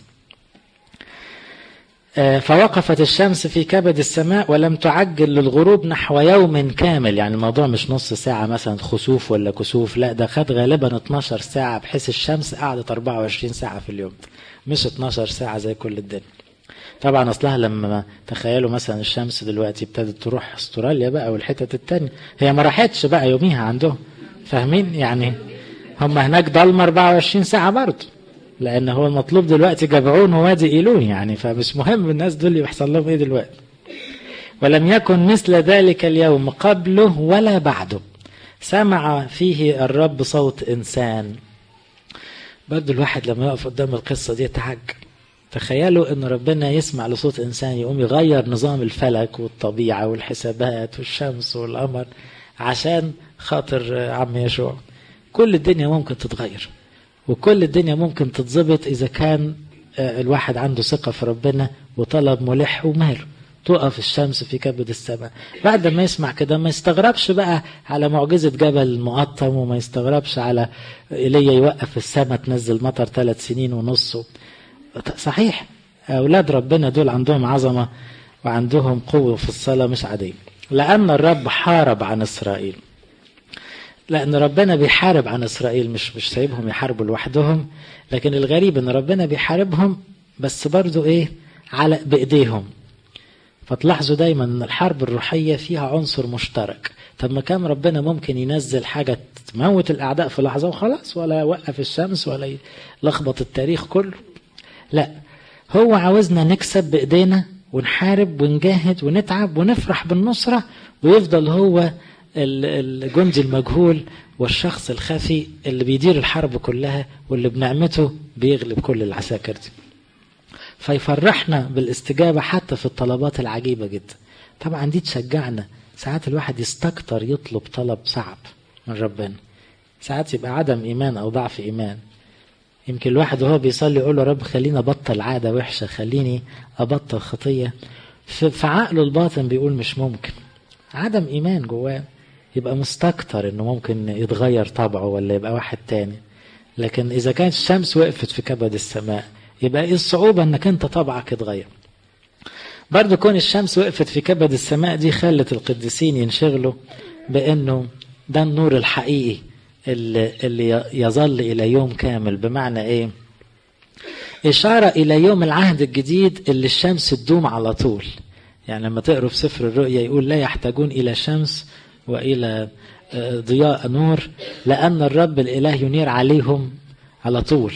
فوقفت الشمس في كبد السماء ولم تعجل للغروب نحو يوم كامل. يعني الموضوع مش نص ساعة مثلا خسوف ولا كسوف، لا ده خد غالبا 12 ساعة، بحيث الشمس قعدت 24 ساعة في اليوم، مش 12 ساعة زي كل الدنيا. طبعا اصلها لما تخيلوا مثلا الشمس دلوقتي ابتدت تروح استراليا بقى والحتت التانية، هي ما راحتش بقى يوميها عندهم، فاهمين؟ يعني هم هناك ضلمة 24 ساعة برضه، لأن هو المطلوب دلوقتي جبعون ووادي إيلون يعني، فمش مهم الناس دول يحصل لهم إيه دلوقتي. ولم يكن مثل ذلك اليوم قبله ولا بعده، سمع فيه الرب صوت إنسان. برضه الواحد لما يقف قدام القصة دي يتعجب. تخيلوا إن ربنا يسمع لصوت إنسان يقوم يغير نظام الفلك والطبيعة والحسابات والشمس والقمر عشان خاطر عم يشوع. كل الدنيا ممكن تتغير، وكل الدنيا ممكن تتظبط إذا كان الواحد عنده ثقة في ربنا وطلب ملح وماله. تقف الشمس في كبد السماء. بعد ما يسمع كده ما يستغربش بقى على معجزة جبل المقطم، وما يستغربش على إيليا يوقف السماء تنزل مطر 3 سنين ونص. صحيح أولاد ربنا دول عندهم عظمة وعندهم قوة في الصلاة مش عادية، لأن الرب حارب عن إسرائيل. لأن ربنا بيحارب عن إسرائيل، مش سايبهم يحاربوا لوحدهم، لكن الغريب أن ربنا بيحاربهم بس برضو إيه بإيديهم. فتلاحظوا دايما أن الحرب الروحية فيها عنصر مشترك، طب ما كان ربنا ممكن ينزل حاجة تموت الأعداء في لحظة وخلاص، ولا يوقف الشمس ولا يلخبط التاريخ كله. لا، هو عاوزنا نكسب بإيدينا ونحارب ونجاهد ونتعب ونفرح بالنصرة، ويفضل هو الجندي المجهول والشخص الخفي اللي بيدير الحرب كلها، واللي بنعمته بيغلب كل العساكر دي. فيفرحنا بالاستجابة حتى في الطلبات العجيبة جدا. طبعا دي تشجعنا. ساعات الواحد يستكتر يطلب طلب صعب من ربنا، ساعات يبقى عدم إيمان أو ضعف إيمان. يمكن الواحد وهو بيصلي يقول له رب خليني أبطل عادة وحشة، خليني أبطل خطية، في عقله الباطن بيقول مش ممكن، عدم إيمان جواه، يبقى مستكتر إنه ممكن يتغير طبعه ولا يبقى واحد تاني. لكن إذا كانت الشمس وقفت في كبد السماء، يبقى إيه الصعوبة إنك أنت طبعك يتغير؟ برضو كون الشمس وقفت في كبد السماء دي خلت القديسين ينشغلوا بأنه ده النور الحقيقي اللي يظل إلى يوم كامل. بمعنى إيه؟ إشارة إلى يوم العهد الجديد اللي الشمس تدوم على طول. يعني لما تقروا في سفر الرؤيا يقول لا يحتاجون إلى شمس وإلى ضياء نور، لأن الرب الإله ينير عليهم على طول،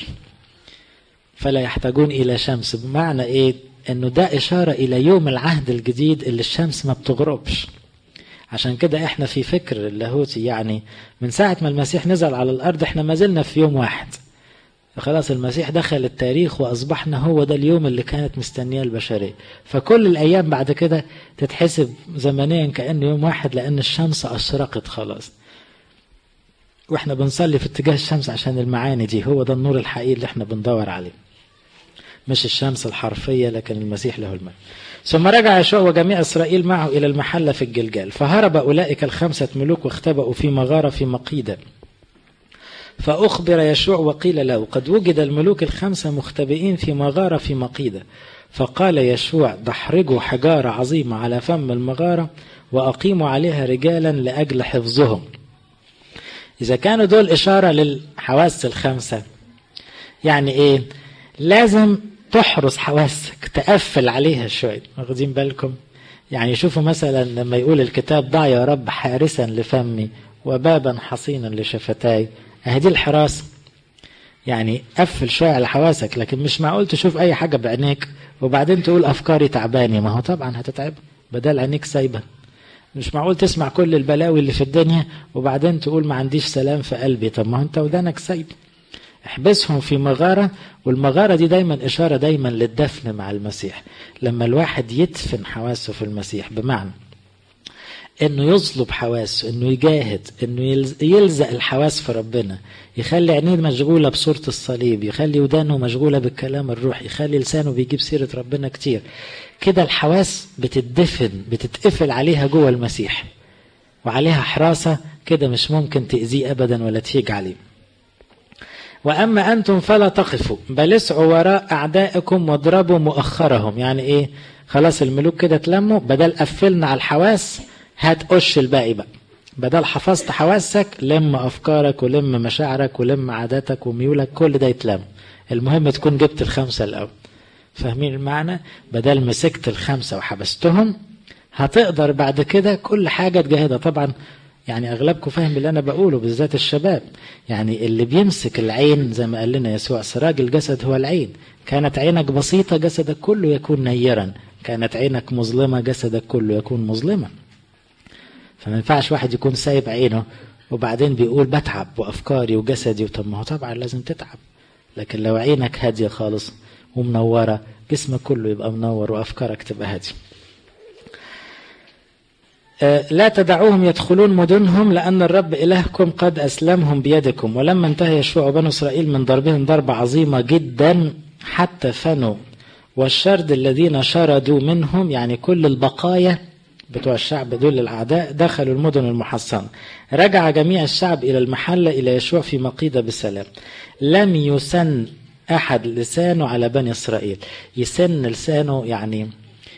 فلا يحتاجون إلى شمس. بمعنى إيه؟ أنه ده إشارة إلى يوم العهد الجديد اللي الشمس ما بتغربش. عشان كده إحنا في فكر اللاهوتي، يعني من ساعة ما المسيح نزل على الأرض إحنا ما زلنا في يوم واحد. خلاص المسيح دخل التاريخ وأصبحنا هو ده اليوم اللي كانت مستنية البشرية. فكل الأيام بعد كده تتحسب زمنيا كأنه يوم واحد، لأن الشمس أشرقت خلاص. وإحنا بنصلي في اتجاه الشمس عشان المعاني دي، هو ده النور الحقيقي اللي إحنا بندور عليه، مش الشمس الحرفية لكن المسيح له المجد. ثم رجع يشوع وجميع إسرائيل معه إلى المحلة في الجلجال، فهرب أولئك الخمسة ملوك واختبأوا في مغارة في مقيدة. فأخبر يشوع وقيل له قد وجد الملوك الخمسة مختبئين في مغارة في مقيدة. فقال يشوع دحرجوا حجارة عظيمة على فم المغارة وأقيموا عليها رجالا لأجل حفظهم. إذا كانوا دول إشارة للحواس الخمسة، يعني إيه؟ لازم تحرس حواسك، تقفل عليها شوية. واخدين بالكم؟ يعني شوفوا مثلا لما يقول الكتاب ضع يا رب حارسا لفمي وبابا حصينا لشفتاي، هذه الحراسة. يعني قفل شوية على حواسك، لكن مش معقول تشوف أي حاجة بعينيك وبعدين تقول أفكاري تعباني، ما هو طبعا هتتعب بدل عينيك سايبة. مش معقول تسمع كل البلاوي اللي في الدنيا وبعدين تقول ما عنديش سلام في قلبي، طب ما انت ودانك سايب. احبسهم في مغارة، والمغارة دي دايما إشارة دايما للدفن مع المسيح. لما الواحد يدفن حواسه في المسيح، بمعنى انه يصلب حواسه، انه يجاهد، انه يلزق الحواس في ربنا، يخلي عينيه مشغولة بصورة الصليب، يخلي ودانه مشغولة بالكلام الروحي، يخلي لسانه بيجيب سيرة ربنا كتير. كده الحواس بتتدفن، بتتقفل عليها جوه المسيح وعليها حراسة كده، مش ممكن تأذيه أبدا ولا تهيج عليه. وأما أنتم فلا تقفوا بل اسعوا وراء أعدائكم واضربوا مؤخرهم. يعني إيه؟ خلاص الملوك كده تلموا، بدل قفلنا على الحواس هتقش الباقي بقى. بدل حفظت حواسك لم أفكارك ولم مشاعرك ولم عاداتك وميولك، كل ده يتلم. المهم تكون جبت الخمسة الأول. فاهمين المعنى؟ بدل مسكت الخمسة وحبستهم هتقدر بعد كده كل حاجة تجاهدها. طبعا يعني أغلبكم فاهم اللي أنا بقوله، بالذات الشباب. يعني اللي بيمسك العين زي ما قال لنا يسوع سراج الجسد هو العين. كانت عينك بسيطة جسدك كله يكون نيرا، كانت عينك مظلمة جسدك كله يكون مظلما. فما ينفعش واحد يكون سايب عينه وبعدين بيقول بتعب وأفكاري وجسدي، طب ما هو طبعا لازم تتعب. لكن لو عينك هادية خالص ومنورة جسمك كله يبقى منور وأفكارك تبقى هادية. لا تدعوهم يدخلون مدنهم لأن الرب إلهكم قد أسلمهم بيدكم. ولما انتهى يشوع بنو إسرائيل من ضربهم ضربة عظيمة جدا حتى فنوا، والشرد الذين شردوا منهم، يعني كل البقايا بتوع الشعب دول الأعداء، دخلوا المدن المحصنة. رجع جميع الشعب إلى المحلة إلى يشوع في مقيدة بسلام. لم يسن أحد لسانه على بني إسرائيل. يسن لسانه يعني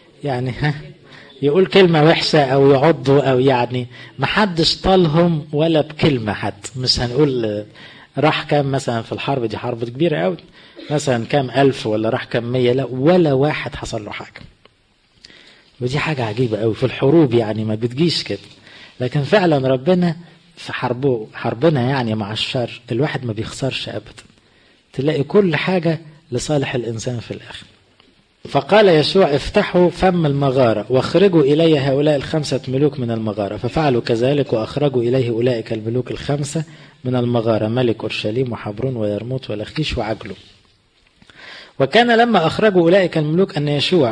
يقول كلمة وحشة أو يعضوا، أو يعني محدش طالهم ولا بكلمة حد. مش هنقول راح كام مثلا في الحرب، دي حرب كبيرة أوي، مثلا كام 1000 ولا راح كام 100، لا ولا واحد حصل له حاجة. ودي حاجة عجيبة أوي في الحروب، يعني ما بتجيش كده. لكن فعلا ربنا في حربنا يعني مع الشر الواحد ما بيخسرش أبدا، تلاقي كل حاجة لصالح الإنسان في الآخر. فقال يسوع افتحوا فم المغارة واخرجوا إلي هؤلاء 5 ملوك من المغارة، ففعلوا كذلك وأخرجوا إليه أولئك الملوك 5 من المغارة، ملك أورشليم وحبرون ويرموت ولخيش وعجلو. وكان لما أخرجوا أولئك الملوك أن يشوع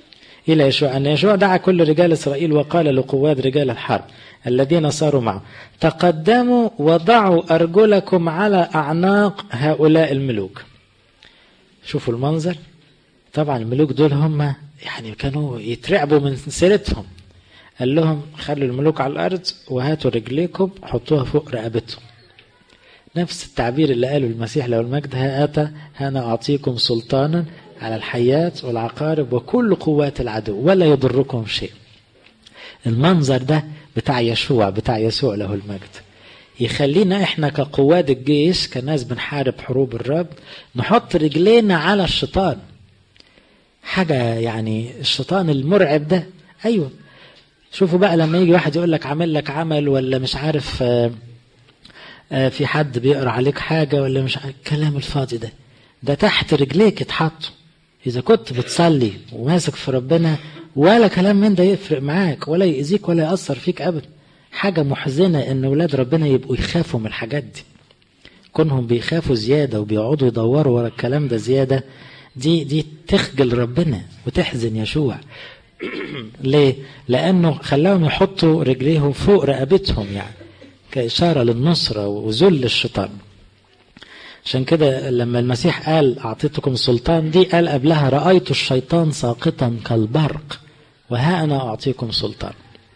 دعا كل رجال إسرائيل وقال لقواد رجال الحرب الذين صاروا معه تقدموا وضعوا أرجلكم على أعناق هؤلاء الملوك. شوفوا المنظر، طبعا الملوك دول هم يعني كانوا يترعبوا من سيرتهم. قال لهم خلوا الملوك على الأرض وهاتوا رجليكم حطوها فوق رقبتهم. نفس التعبير اللي قاله المسيح له المجد، أنا أعطيكم سلطانا على الحيات والعقارب وكل قوات العدو ولا يضركم شيء. المنظر ده بتاع يسوع له المجد يخلينا احنا كقواد الجيش كناس بنحارب حروب الرب نحط رجلينا على الشيطان. حاجة يعني الشيطان المرعب ده. ايوه شوفوا بقى لما يجي واحد يقول لك عامل لك عمل ولا مش عارف في حد بيقرأ عليك حاجة ولا مش عارف الكلام الفاضي ده تحت رجليك اتحط. إذا كنت بتصلي وماسك في ربنا ولا كلام من ده يفرق معاك ولا يأذيك ولا يأثر فيك أبدا. حاجة محزنة إن ولاد ربنا يبقوا يخافوا من الحاجات دي، كونهم بيخافوا زيادة وبيقعدوا يدوروا ورا الكلام ده زيادة، دي تخجل ربنا وتحزن يشوع. ليه؟ لأنه خلاهم يحطوا رجليهم فوق رقبتهم يعني كإشارة للنصرة وذل الشيطان. عشان كده لما المسيح قال أعطيتكم سلطان دي قال قبلها رأيت الشيطان ساقطا كالبرق وها أنا أعطيكم سلطان.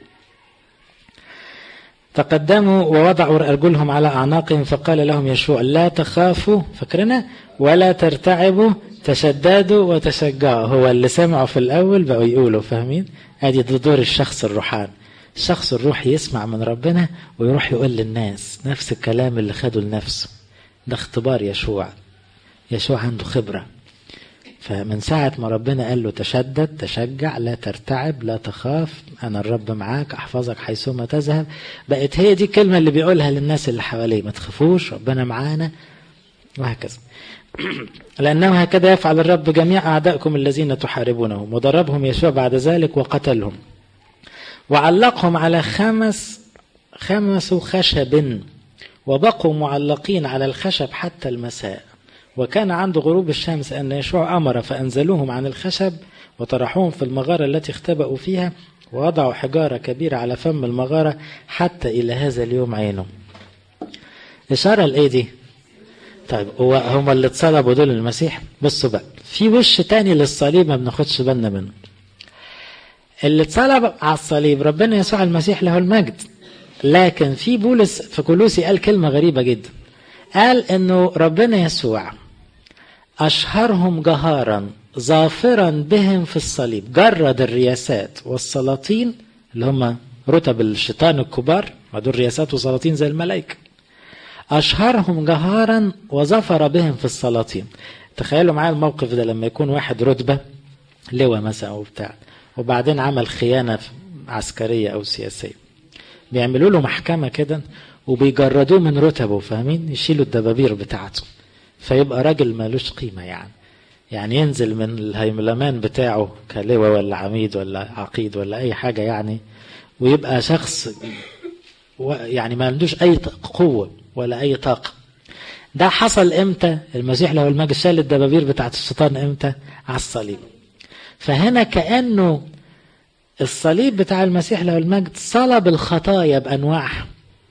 تقدموا ووضعوا أرجلهم على أعناقهم فقال لهم يشوع لا تخافوا، فكرنا، ولا ترتعبوا، تشددوا وتشجعوا. هو اللي سمعوا في الأول بقوا يقولوا، فاهمين؟ ادي دور الشخص الروحاني. الشخص الروحي يسمع من ربنا ويروح يقول للناس نفس الكلام اللي خدوا لنفسه. ده اختبار يشوع عنده خبرة. فمن ساعة ما ربنا قال له تشدد، تشجع، لا ترتعب، لا تخاف، أنا الرب معاك أحفظك حيثما تذهب، بقت هي دي الكلمة اللي بيقولها للناس اللي حواليه، ما تخافوش ربنا معانا، وهكذا. لأنه هكذا يفعل الرب جميع أعدائكم الذين تحاربونهم. وضربهم يشوع بعد ذلك وقتلهم وعلقهم على 5 خشب وبقوا معلقين على الخشب حتى المساء. وكان عند غروب الشمس أن يشوع أمر فأنزلوهم عن الخشب وطرحوهم في المغارة التي اختبأوا فيها ووضعوا حجارة كبيرة على فم المغارة حتى إلى هذا اليوم عينهم. إشارة لإيه دي؟ طيب هم اللي اتصلبوا دول المسيح. بصوا بقى في وش تاني للصليب ما بناخدش بالنا منه. اللي اتصلب على الصليب ربنا يسوع المسيح له المجد. لكن في بولس في كولوسي قال كلمة غريبة جدا، قال انه ربنا يسوع اشهرهم جهارا ظافرا بهم في الصليب، جرد الرياسات والسلاطين اللي هم رتب الشيطان الكبار، ما دول رياسات وسلاطين زي الملائكة، اشهرهم جهارا وظفر بهم في السلاطين. تخيلوا معايا الموقف ده لما يكون واحد رتبة لواء مثلا وبتاع وبعدين عمل خيانة عسكرية او سياسية، بيعملوا له محكمة كده وبيجردوه من رتبه، فاهمين؟ يشيلوا الدبابير بتاعته فيبقى راجل مالوش قيمة يعني ينزل من الهيملمان بتاعه كلواء ولا عميد ولا عقيد ولا اي حاجة يعني، ويبقى شخص يعني ما عندوش اي قوة ولا اي طاقة. ده حصل امتى؟ المسيح له المجد شال الدبابير بتاعت الشيطان امتى؟ على الصليب. فهنا كأنه الصليب بتاع المسيح له المجد صلب الخطايا بأنواعها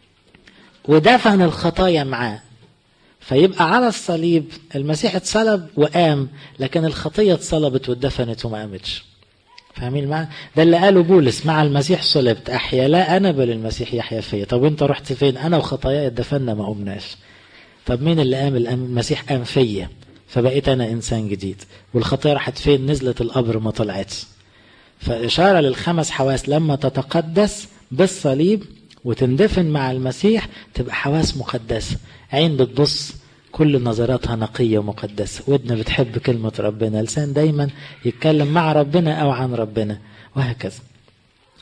ودفن الخطايا معاه، فيبقى على الصليب المسيح اتصلب وقام، لكن الخطية اتصلبت واتدفنت وما قامتش. فاهمين معنا؟ ده اللي قاله بولس، مع المسيح صلبت أحيا لا أنا بل المسيح يحيا فيا. طب وانت رحت فين؟ أنا وخطاياي اتدفنا ما قمناش. طب مين اللي قام؟ المسيح قام فيا فبقيت أنا إنسان جديد. والخطايا راحت فين؟ نزلت القبر ما طلعتش. فإشارة لل5 حواس لما تتقدس بالصليب وتندفن مع المسيح تبقى حواس مقدسة. عين بتبص كل نظراتها نقية ومقدسة، ودنا بتحب كلمة ربنا، لسان دايما يتكلم مع ربنا أو عن ربنا، وهكذا.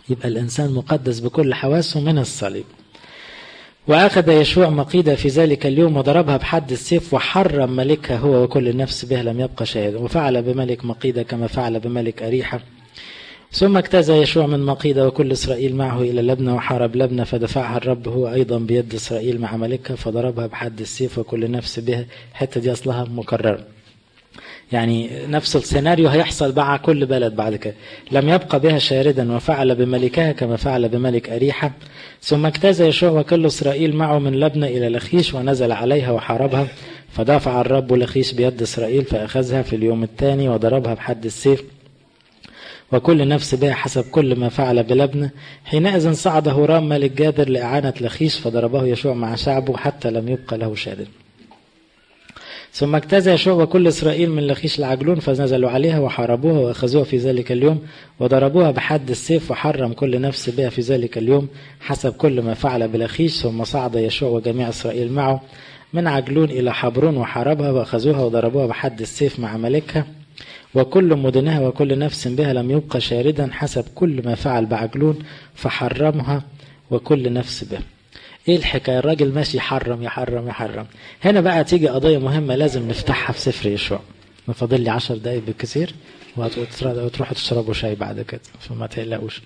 يبقى الإنسان مقدس بكل حواسه من الصليب. وأخذ يشوع مقيدة في ذلك اليوم وضربها بحد السيف وحرم ملكها هو وكل نفس به لم يبقى شاهدا، وفعل بملك مقيدة كما فعل بملك أريحة. ثم اجتاز يشوع من مقيدة وكل إسرائيل معه إلى لبنى وحارب لبنى، فدفعها الرب هو أيضا بيد إسرائيل مع ملكها فضربها بحد السيف وكل نفس بها. الحتة دي أصلها مكررة، يعني نفس السيناريو هيحصل مع كل بلد بعد كده. لم يبقى بها شاردا، وفعل بملكها كما فعل بملك أريحة. ثم اجتاز يشوع وكل إسرائيل معه من لبنى إلى لخيش ونزل عليها وحاربها، فدافع الرب لخيش بيد إسرائيل فأخذها في اليوم الثاني وضربها بحد السيف وكل نفس بها حسب كل ما فعل بلبنى. حينئذ صعد هورام ملك جابر لإعانة لخيش فضربه يشوع مع شعبه حتى لم يبقى له شارد. ثم اجتاز يشوع وكل إسرائيل من لخيش العجلون فنزلوا عليها وحاربوها وأخذوها في ذلك اليوم وضربوها بحد السيف وحرم كل نفس بها في ذلك اليوم حسب كل ما فعل بلخيش. ثم صعد يشوع وجميع إسرائيل معه من عجلون إلى حبرون وحاربها وأخذوها وضربوها بحد السيف مع ملكها وكل مدنها وكل نفس بها لم يبقى شاردا حسب كل ما فعل بعجلون فحرمها وكل نفس بها. ايه الحكاية؟ الراجل ماشي يحرم يحرم يحرم. هنا بقى تيجي قضية مهمة لازم نفتحها في سفر يشوع. فاضل لي 10 دقايق بالكثير وتروحوا تشربوا شاي بعد كده فما تقلقوش.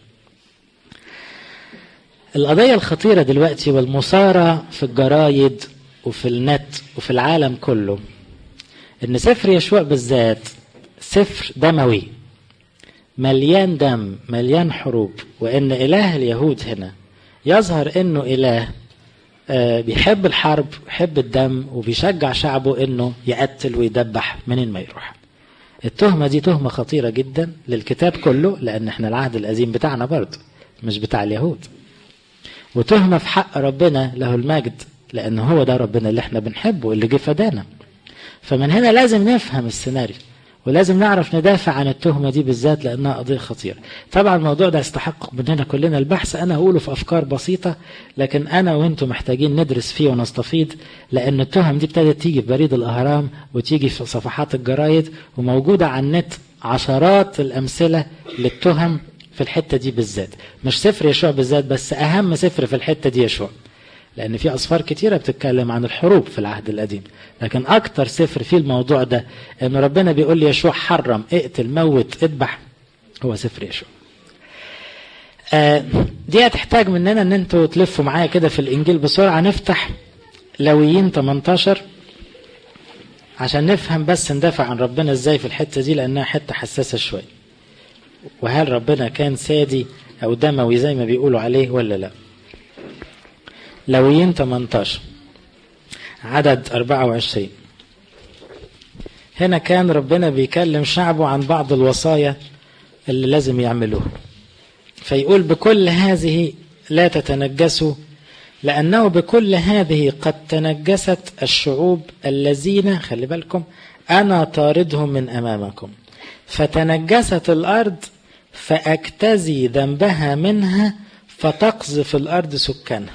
القضية الخطيرة دلوقتي والمثارة في الجرايد وفي النت وفي العالم كله ان سفر يشوع بالذات سفر دموي مليان دم مليان حروب، وان اله اليهود هنا يظهر انه اله بيحب الحرب ويحب الدم وبيشجع شعبه انه يقتل ويدبح منين ما يروح. التهمة دي تهمة خطيرة جدا للكتاب كله، لان احنا العهد القديم بتاعنا برضه مش بتاع اليهود، وتهمة في حق ربنا له المجد، لان هو ده ربنا اللي احنا بنحبه اللي جه فدانا. فمن هنا لازم نفهم السيناريو ولازم نعرف ندافع عن التهمة دي بالذات لأنها قضية خطيرة. طبعا الموضوع ده يستحق مننا كلنا البحث، أنا هقوله في أفكار بسيطة لكن أنا وإنتم محتاجين ندرس فيه ونستفيد، لأن التهم دي ابتدت تيجي في بريد الأهرام وتيجي في صفحات الجرايد وموجودة على النت عشرات الأمثلة للتهم في الحتة دي بالذات. مش سفر يشوع بالذات بس، أهم سفر في الحتة دي يشوع، لأن في أسفار كتيرة بتتكلم عن الحروب في العهد القديم، لكن أكتر سفر فيه الموضوع ده أن ربنا بيقول لي يشوع حرم اقتل موت اذبح، هو سفر يشوع. دي هتحتاج مننا أن انتوا تلفوا معايا كده في الإنجيل بسرعة. نفتح لويين 18 عشان نفهم بس ندافع عن ربنا ازاي في الحتة دي، لأنها حتة حساسة شوية، وهل ربنا كان سادي أو دموي زي ما بيقولوا عليه ولا لا. لويين 18 عدد 24. هنا كان ربنا بيكلم شعبه عن بعض الوصايا اللي لازم يعملوها، فيقول بكل هذه لا تتنجسوا لأنه بكل هذه قد تنجست الشعوب الذين، خلي بالكم، أنا طاردهم من أمامكم، فتنجست الأرض فأكتزي ذنبها منها فتقذف الأرض سكانها.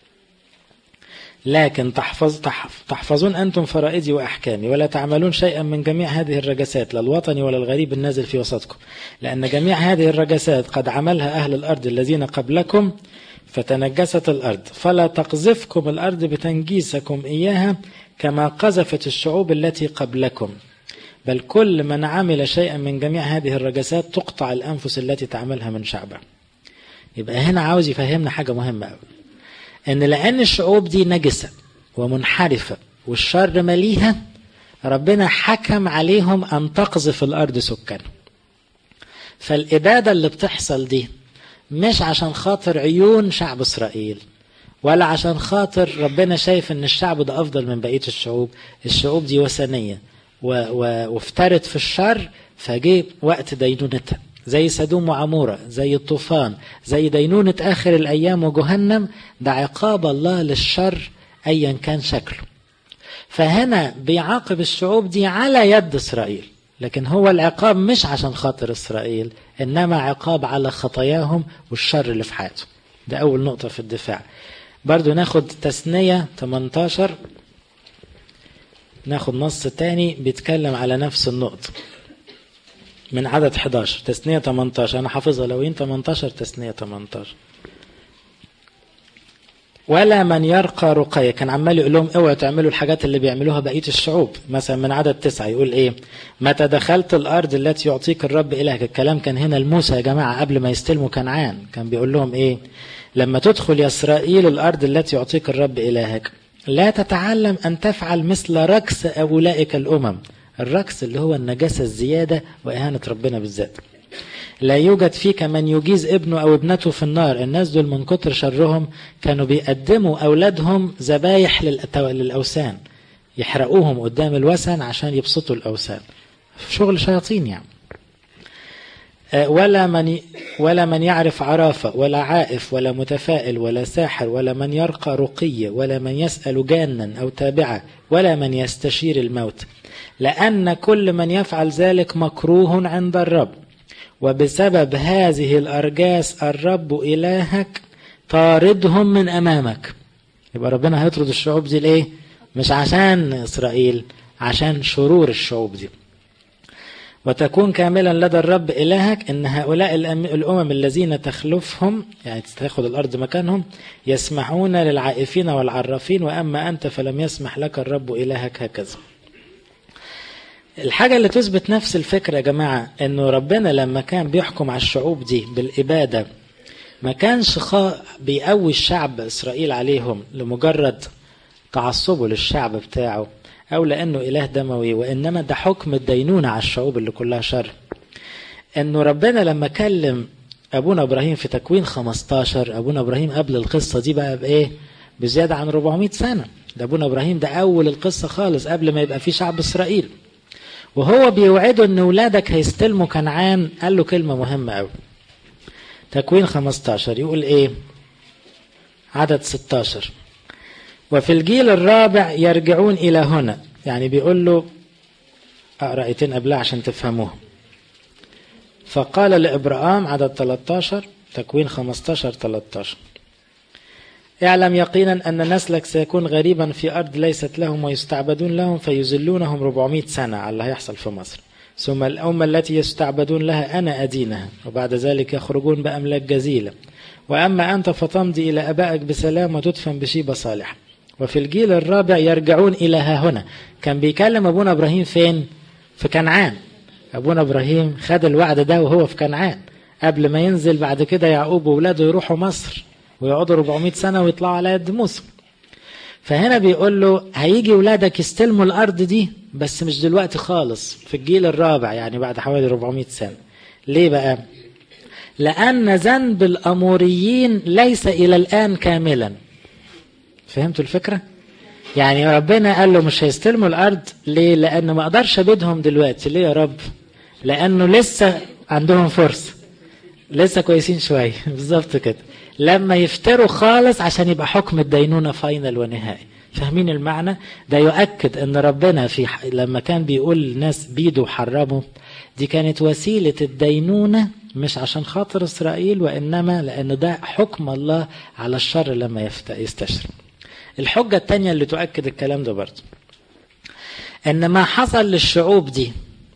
لكن تحفظون أنتم فرائدي وأحكامي ولا تعملون شيئا من جميع هذه الرجسات لا الوطني ولا الغريب النازل في وسطكم، لأن جميع هذه الرجسات قد عملها أهل الأرض الذين قبلكم فتنجست الأرض، فلا تقذفكم الأرض بتنجيسكم إياها كما قذفت الشعوب التي قبلكم، بل كل من عمل شيئا من جميع هذه الرجسات تقطع الأنفس التي تعملها من شعبها. يبقى هنا عاوز يفهمنا حاجة مهمة أوي، ان لان الشعوب دي نجسة ومنحرفة والشر مليها، ربنا حكم عليهم ان تقذف الارض سكان. فالابادة اللي بتحصل دي مش عشان خاطر عيون شعب اسرائيل ولا عشان خاطر ربنا شايف ان الشعب ده افضل من بقية الشعوب. الشعوب دي وثنية وافترت في الشر، فجي وقت دينونتها زي سدوم وعمورة، زي الطوفان، زي دينونة آخر الأيام وجهنم. ده عقاب الله للشر أيا كان شكله. فهنا بيعاقب الشعوب دي على يد إسرائيل، لكن هو العقاب مش عشان خاطر إسرائيل، إنما عقاب على خطاياهم والشر اللي في حياته. ده أول نقطة في الدفاع. برضو ناخد تثنية 18، ناخد نص تاني بيتكلم على نفس النقطة. من عدد 11 تثنية 18، أنا حافظها لوين 18 تثنية 18. ولا من يرقى رقية، كان عمال يقول لهم اوعوا تعملوا الحاجات اللي بيعملوها بقية الشعوب. مثلا من عدد 9 يقول ايه؟ متى دخلت الأرض التي يعطيك الرب إلهك. الكلام كان هنا لموسى يا جماعة قبل ما يستلموا كنعان، كان بيقول لهم ايه؟ لما تدخل يا إسرائيل الأرض التي يعطيك الرب إلهك لا تتعلم أن تفعل مثل ركس أولئك الأمم. الركس اللي هو النجاسة الزيادة وإهانة ربنا بالذات. لا يوجد فيك من يجيز ابنه أو ابنته في النار. الناس دول من كتر شرهم كانوا بيقدموا أولادهم ذبايح للأوثان، يحرقوهم قدام الوثن عشان يبسطوا الأوثان. شغل شياطين يعني. ولا من يعرف عرافة ولا عائف ولا متفائل ولا ساحر ولا من يرقى رقية ولا من يسأل جانا أو تابعة ولا من يستشير الموت، لأن كل من يفعل ذلك مكروه عند الرب. وبسبب هذه الأرجاس الرب إلهك طاردهم من أمامك. يبقى ربنا هيطرد الشعوب دي ليه؟ مش عشان إسرائيل، عشان شرور الشعوب دي. وتكون كاملا لدى الرب إلهك إن هؤلاء الأمم الذين تخلفهم، يعني تاخد الأرض مكانهم، يسمحون للعائفين والعرافين، وأما أنت فلم يسمح لك الرب إلهك هكذا. الحاجة اللي تثبت نفس الفكرة يا جماعة إنه ربنا لما كان بيحكم على الشعوب دي بالإبادة ما كانش بيقوي الشعب إسرائيل عليهم لمجرد تعصبه للشعب بتاعه أو لأنه إله دموي، وإنما ده حكم الدينونة على الشعوب اللي كلها شر. إنه ربنا لما كلم أبونا إبراهيم في تكوين 15، أبونا إبراهيم قبل القصة دي بقى بإيه؟ بزيادة عن 400 سنة. ده أبونا إبراهيم ده أول القصة خالص قبل ما يبقى في شعب إسرائيل، وهو بيوعده ان ولادك هيستلموا كنعان. قال له كلمة مهمة قوي. تكوين 15 يقول ايه؟ عدد 16 وفي الجيل الرابع يرجعون الى هنا. يعني بيقول له اقرأ ايتين قبلها عشان تفهموها. فقال لإبراهام عدد 13 تكوين 15 13 اعلم يقينا أن نسلك سيكون غريبا في أرض ليست لهم ويستعبدون لهم فيذلونهم 400 سنة على اللي هيحصل في مصر، ثم الأمة التي يستعبدون لها أنا أدينها، وبعد ذلك يخرجون بأملاك جزيلة، وأما أنت فتمضي إلى أبائك بسلام وتدفن بشيبة صالحة. وفي الجيل الرابع يرجعون إلى ها هنا. كان بيكلم أبونا إبراهيم فين؟ في كنعان. أبونا إبراهيم خد الوعد ده وهو في كنعان قبل ما ينزل بعد كده يعقوب وولاده يروحوا مصر ويقعدوا 400 سنة ويطلعوا على يد موسى. فهنا بيقول له هيجي ولادك يستلموا الأرض دي، بس مش دلوقتي خالص، في الجيل الرابع، يعني بعد حوالي 400 سنة. ليه بقى؟ لأن ذنب الأموريين ليس إلى الآن كاملا. فهمتوا الفكرة؟ يعني ربنا قال له مش هيستلموا الأرض. ليه؟ لأنه ما أقدرش أبيدهم دلوقتي. ليه يا رب؟ لأنه لسه عندهم فرصة، لسه كويسين شوية. بالظبط كده. لما يفتروا خالص عشان يبقى حكم الدينونة فاينل ونهائي. فاهمين المعنى؟ ده يؤكد ان ربنا لما كان بيقول الناس بيدوا وحرموا، دي كانت وسيلة الدينونة مش عشان خاطر إسرائيل، وإنما لأنه ده حكم الله على الشر لما يستشري. الحجة التانية اللي تؤكد الكلام ده برضه ان ما حصل للشعوب دي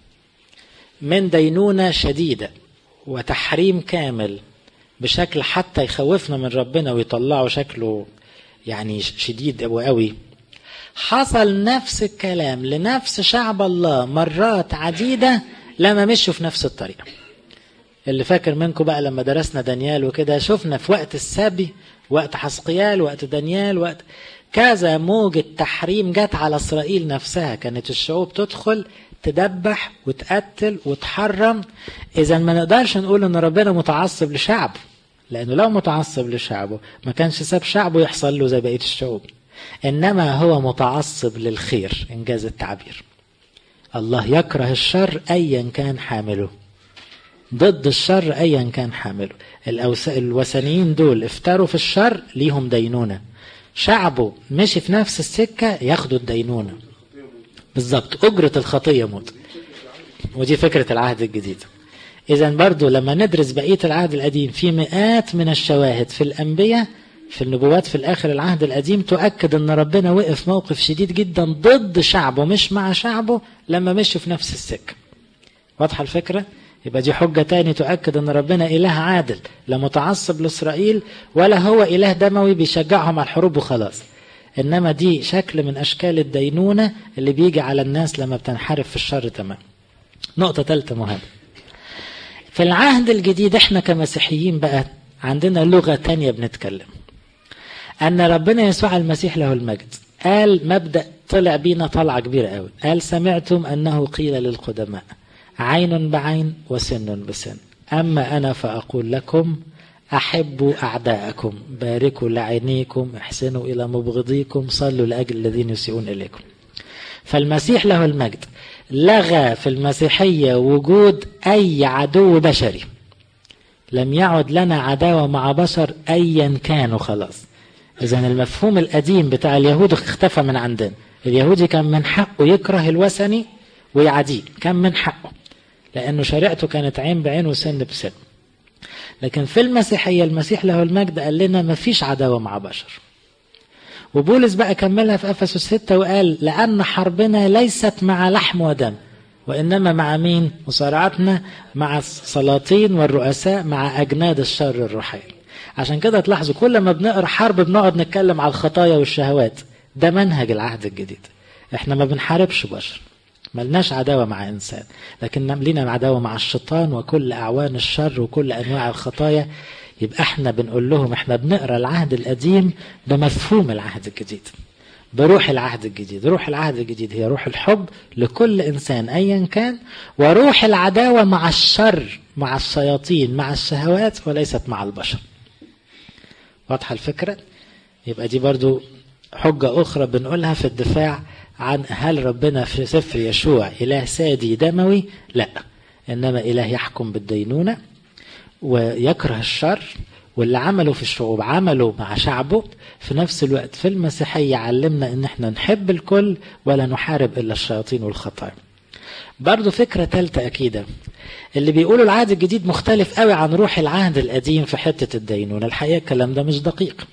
من دينونة شديدة وتحريم كامل بشكل حتى يخوفنا من ربنا ويطلعوا شكله يعني شديد قوي، حصل نفس الكلام لنفس شعب الله مرات عديدة لما مشوا في نفس الطريقة. اللي فاكر منكم بقى لما درسنا دانيال وكده، شفنا في وقت السبي، وقت حسقيال، وقت دانيال، وقت كذا موجة تحريم جت على إسرائيل نفسها. كانت الشعوب تدخل تدبح وتقتل وتحرم. إذا ما نقدرش نقول إن ربنا متعصب لشعبه، لأنه لو متعصب لشعبه ما كانش ساب شعبه يحصل له زي بقية الشعوب، إنما هو متعصب للخير. إنجاز التعبير. الله يكره الشر أيا كان حامله، ضد الشر أيا كان حامله. الوثنيين دول افتروا في الشر، ليهم دينونة. شعبه مشي في نفس السكة، ياخدوا الدينونة. بالضبط، أجرة الخطية موت. ودي فكرة العهد الجديد. إذا برضو لما ندرس بقية العهد القديم، في مئات من الشواهد في الأنبياء، في النبوات في الآخر العهد القديم، تؤكد أن ربنا وقف موقف شديد جدا ضد شعبه مش مع شعبه لما مشوا في نفس السكة. واضحة الفكرة؟ يبقى دي حجة تاني تؤكد ان ربنا اله عادل، لا متعصب لإسرائيل ولا هو اله دموي بيشجعهم على الحروب وخلاص، انما دي شكل من اشكال الدينونة اللي بيجي على الناس لما بتنحرف في الشر تمام. نقطة ثالثة مهمة، في العهد الجديد احنا كمسيحيين بقى عندنا لغة تانية بنتكلم، ان ربنا يسوع المسيح له المجد قال مبدأ طلع بينا طلعة كبيرة قوي، قال سمعتم انه قيل للقدماء عين بعين وسن بسن، اما انا فاقول لكم احبوا اعداءكم، باركوا لعينيكم، احسنوا الى مبغضيكم، صلوا لاجل الذين يسيئون اليكم. فالمسيح له المجد لغى في المسيحية وجود اي عدو بشري، لم يعد لنا عداوة مع بشر ايا كانوا خلاص. اذن المفهوم القديم بتاع اليهود اختفى من عندنا. اليهودي كان من حقه يكره الوثني ويعاديه، كان من حقه لانه شريعته كانت عين بعين وسن بسن. لكن في المسيحية المسيح له المجد قال لنا مفيش عداوة مع بشر. وبولس بقى كملها في أفسس 6 وقال لأن حربنا ليست مع لحم ودم وإنما مع مين؟ مصارعتنا مع السلاطين والرؤساء، مع أجناد الشر الروحي. عشان كده تلاحظوا كل ما بنقرأ حرب بنقعد نتكلم على الخطايا والشهوات. ده منهج العهد الجديد. احنا ما بنحاربش بشر، ملناش عداوة مع إنسان، لكن لنا عداوة مع الشيطان وكل أعوان الشر وكل أنواع الخطايا. يبقى احنا بنقول لهم احنا بنقرأ العهد القديم بمفهوم العهد الجديد، بروح العهد الجديد. روح العهد الجديد هي روح الحب لكل إنسان أيا كان، وروح العداوة مع الشر، مع الشياطين، مع الشهوات، وليست مع البشر. واضحة الفكرة؟ يبقى دي برضو حجة أخرى بنقولها في الدفاع عن هل ربنا في سفر يشوع إله سادي دموي؟ لا، إنما إله يحكم بالدينونة ويكره الشر، واللي عمله في الشعوب عمله مع شعبه. في نفس الوقت في المسيحية علمنا إن احنا نحب الكل ولا نحارب إلا الشياطين والخطايا. برضو فكرة ثالثة أكيدة، اللي بيقولوا العهد الجديد مختلف قوي عن روح العهد القديم في حتة الدينونة. الحقيقة الكلام ده مش دقيق.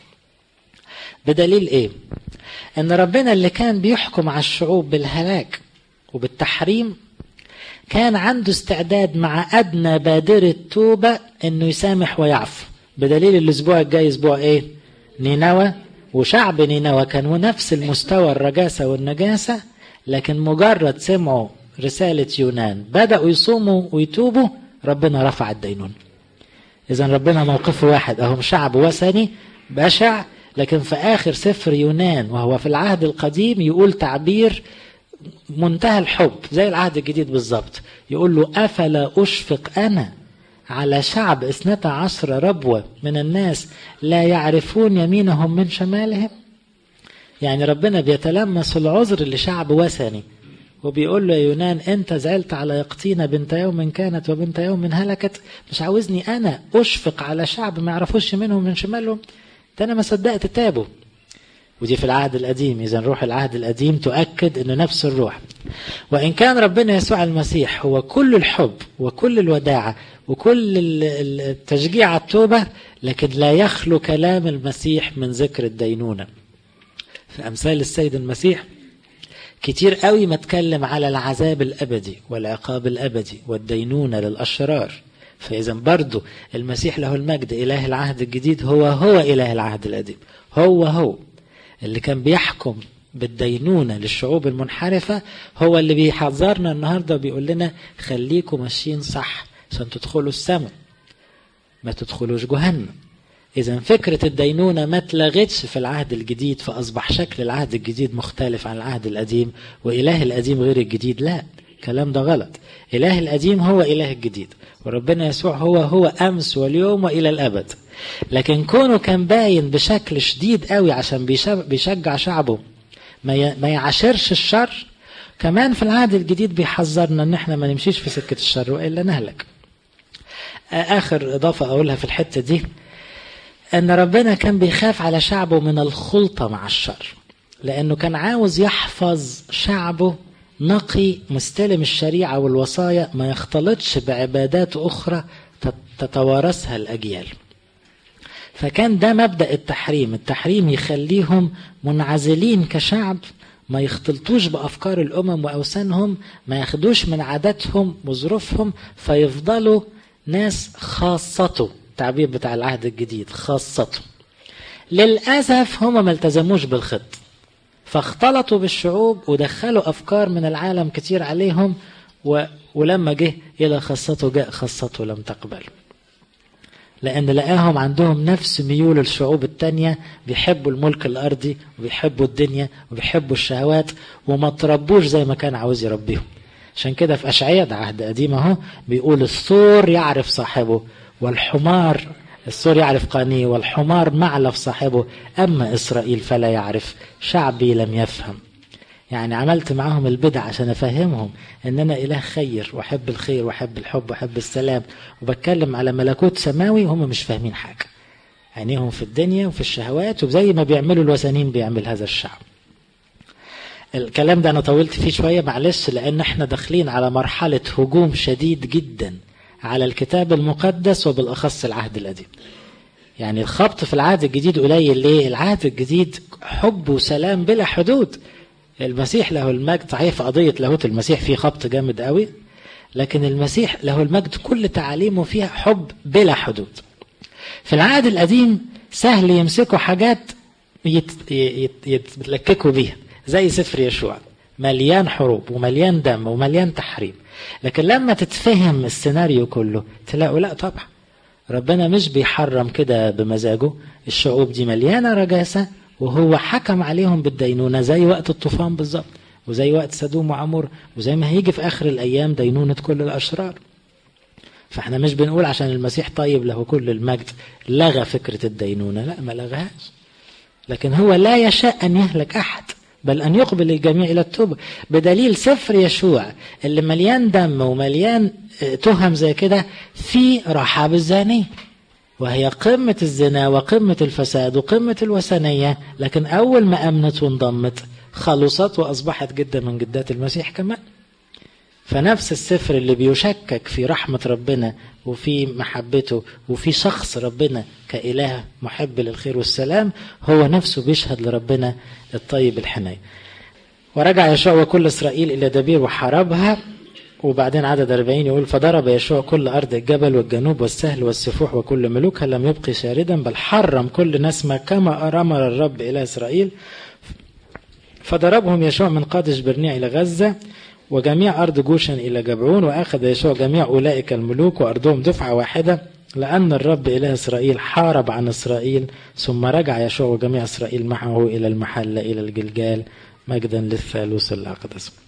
بدليل ايه؟ ان ربنا اللي كان بيحكم على الشعوب بالهلاك وبالتحريم كان عنده استعداد مع ادنى بادرة توبة انه يسامح ويعفو. بدليل الاسبوع الجاي اسبوع ايه؟ نينوى. وشعب نينوى كانوا نفس المستوى الرجاسة والنجاسة، لكن مجرد سمعوا رسالة يونان بدأوا يصوموا ويتوبوا، ربنا رفع الدينون. اذا ربنا موقفه واحد، اهم شعب وثني بشع، لكن في آخر سفر يونان وهو في العهد القديم يقول تعبير منتهى الحب زي العهد الجديد بالظبط. يقول له أفلا أشفق أنا على شعب 12 ربوة من الناس لا يعرفون يمينهم من شمالهم. يعني ربنا بيتلمس العذر لشعب وثني وبيقول له يا يونان أنت زعلت على يقطينة بنت يوم كانت وبنت يوم هلكت، مش عاوزني أنا أشفق على شعب ما يعرفوش يمينهم من شمالهم؟ ده أنا ما صدقت تابوا. ودي في العهد القديم. إذن روح العهد القديم تؤكد أنه نفس الروح. وإن كان ربنا يسوع المسيح هو كل الحب وكل الوداعة وكل التشجيع على التوبة، لكن لا يخلو كلام المسيح من ذكر الدينونة. في أمثال السيد المسيح كتير قوي ما تكلم على العذاب الأبدي والعقاب الأبدي والدينونة للأشرار. فإذا برضو المسيح له المجد إله العهد الجديد هو إله العهد القديم، هو اللي كان بيحكم بالدينونة للشعوب المنحرفة، هو اللي بيحذرنا النهاردة وبيقول لنا خليكم ماشيين صح عشان تدخلوا السماء ما تدخلوش جهنم. إذا فكرة الدينونة ما تلغتش في العهد الجديد، فأصبح شكل العهد الجديد مختلف عن العهد القديم، وإله القديم غير الجديد. لا، الكلام ده غلط. إله القديم هو إله الجديد، وربنا يسوع هو أمس واليوم وإلى الأبد. لكن كونه كان باين بشكل شديد قوي عشان بيشجع شعبه ما يعاشرش الشر، كمان في العهد الجديد بيحذرنا ان احنا ما نمشيش في سكة الشر وإلا نهلك. آخر إضافة أقولها في الحتة دي، أن ربنا كان بيخاف على شعبه من الخلطة مع الشر، لأنه كان عاوز يحفظ شعبه نقي مستلم الشريعة والوصايا، ما يختلطش بعبادات أخرى تتوارثها الأجيال. فكان ده مبدأ التحريم يخليهم منعزلين كشعب ما يختلطوش بأفكار الأمم وأوثانهم، ما ياخدوش من عاداتهم وظروفهم، فيفضلوا ناس خاصته، التعبير بتاع العهد الجديد خاصته. للأسف هم ما التزموش بالخط، فاختلطوا بالشعوب ودخلوا أفكار من العالم كتير عليهم، ولما جه إلى خاصته جاء خاصته لم تقبل، لأن لقاهم عندهم نفس ميول الشعوب التانية، بيحبوا الملك الأرضي وبيحبوا الدنيا وبيحبوا الشهوات، وما تربوش زي ما كان عاوز يربيهم. عشان كده في أشعياء، ده عهد قديم اهو، بيقول الثور يعرف صاحبه والحمار، الثور يعرف قانيه والحمار معلف صاحبه، أما إسرائيل فلا يعرف، شعبي لم يفهم. يعني عملت معهم البدع عشان أفهمهم إن أنا إله خير وأحب الخير وأحب الحب وأحب السلام، وبتكلم على ملكوت سماوي، هم مش فاهمين حاجة، عينيهم في الدنيا وفي الشهوات، وزي ما بيعملوا الوثنيين بيعمل هذا الشعب. الكلام ده أنا طولت فيه شوية معلش، لأن احنا داخلين على مرحلة هجوم شديد جدا على الكتاب المقدس وبالأخص العهد القديم. يعني الخبط في العهد الجديد قليل ليه؟ العهد الجديد حب وسلام بلا حدود. المسيح له المجد، صحيح في قضية لاهوت المسيح فيه خبط جامد قوي، لكن المسيح له المجد كل تعاليمه فيها حب بلا حدود. في العهد القديم سهل يمسكوا حاجات يتلككوا بيها، زي سفر يشوع مليان حروب ومليان دم ومليان تحريم، لكن لما تتفهم السيناريو كله تلاقوا لا طبعا ربنا مش بيحرم كده بمزاجه، الشعوب دي مليانة رجاسة، وهو حكم عليهم بالدينونة زي وقت الطوفان بالظبط، وزي وقت سدوم وعمور، وزي ما هيجي في آخر الأيام دينونة كل الأشرار. فاحنا مش بنقول عشان المسيح طيب له كل المجد لغى فكرة الدينونة، لا ما لغاهاش، لكن هو لا يشاء أن يهلك أحد بل أن يقبل الجميع إلى التوبة، بدليل سفر يشوع اللي مليان دم ومليان تهم زي كده في رحاب الزانية، وهي قمة الزنا وقمة الفساد وقمة الوثنية، لكن أول ما أمنت وانضمت خلصت وأصبحت جدة من جدات المسيح كمان. فنفس السفر اللي بيشكك في رحمة ربنا وفي محبته وفي شخص ربنا كإله محب للخير والسلام، هو نفسه بيشهد لربنا الطيب الحنين. ورجع يشوع وكل إسرائيل إلى دبير وحاربها. وبعدين عدد 40 يقول فضرب يشوع كل أرض الجبل والجنوب والسهل والسفوح وكل ملوكها، لم يبقي شاردا، بل حرم كل نسمة كما أمر الرب إلى إسرائيل. فضربهم يشوع من قادش برنيع إلى غزة وجميع أرض جوشن إلى جبعون، وأخذ يشوع جميع أولئك الملوك وأرضهم دفعة واحدة، لأن الرب إله إسرائيل حارب عن إسرائيل. ثم رجع يشوع وجميع إسرائيل معه إلى المحلة إلى الجلجال، مجدا للثالوث الأقدس.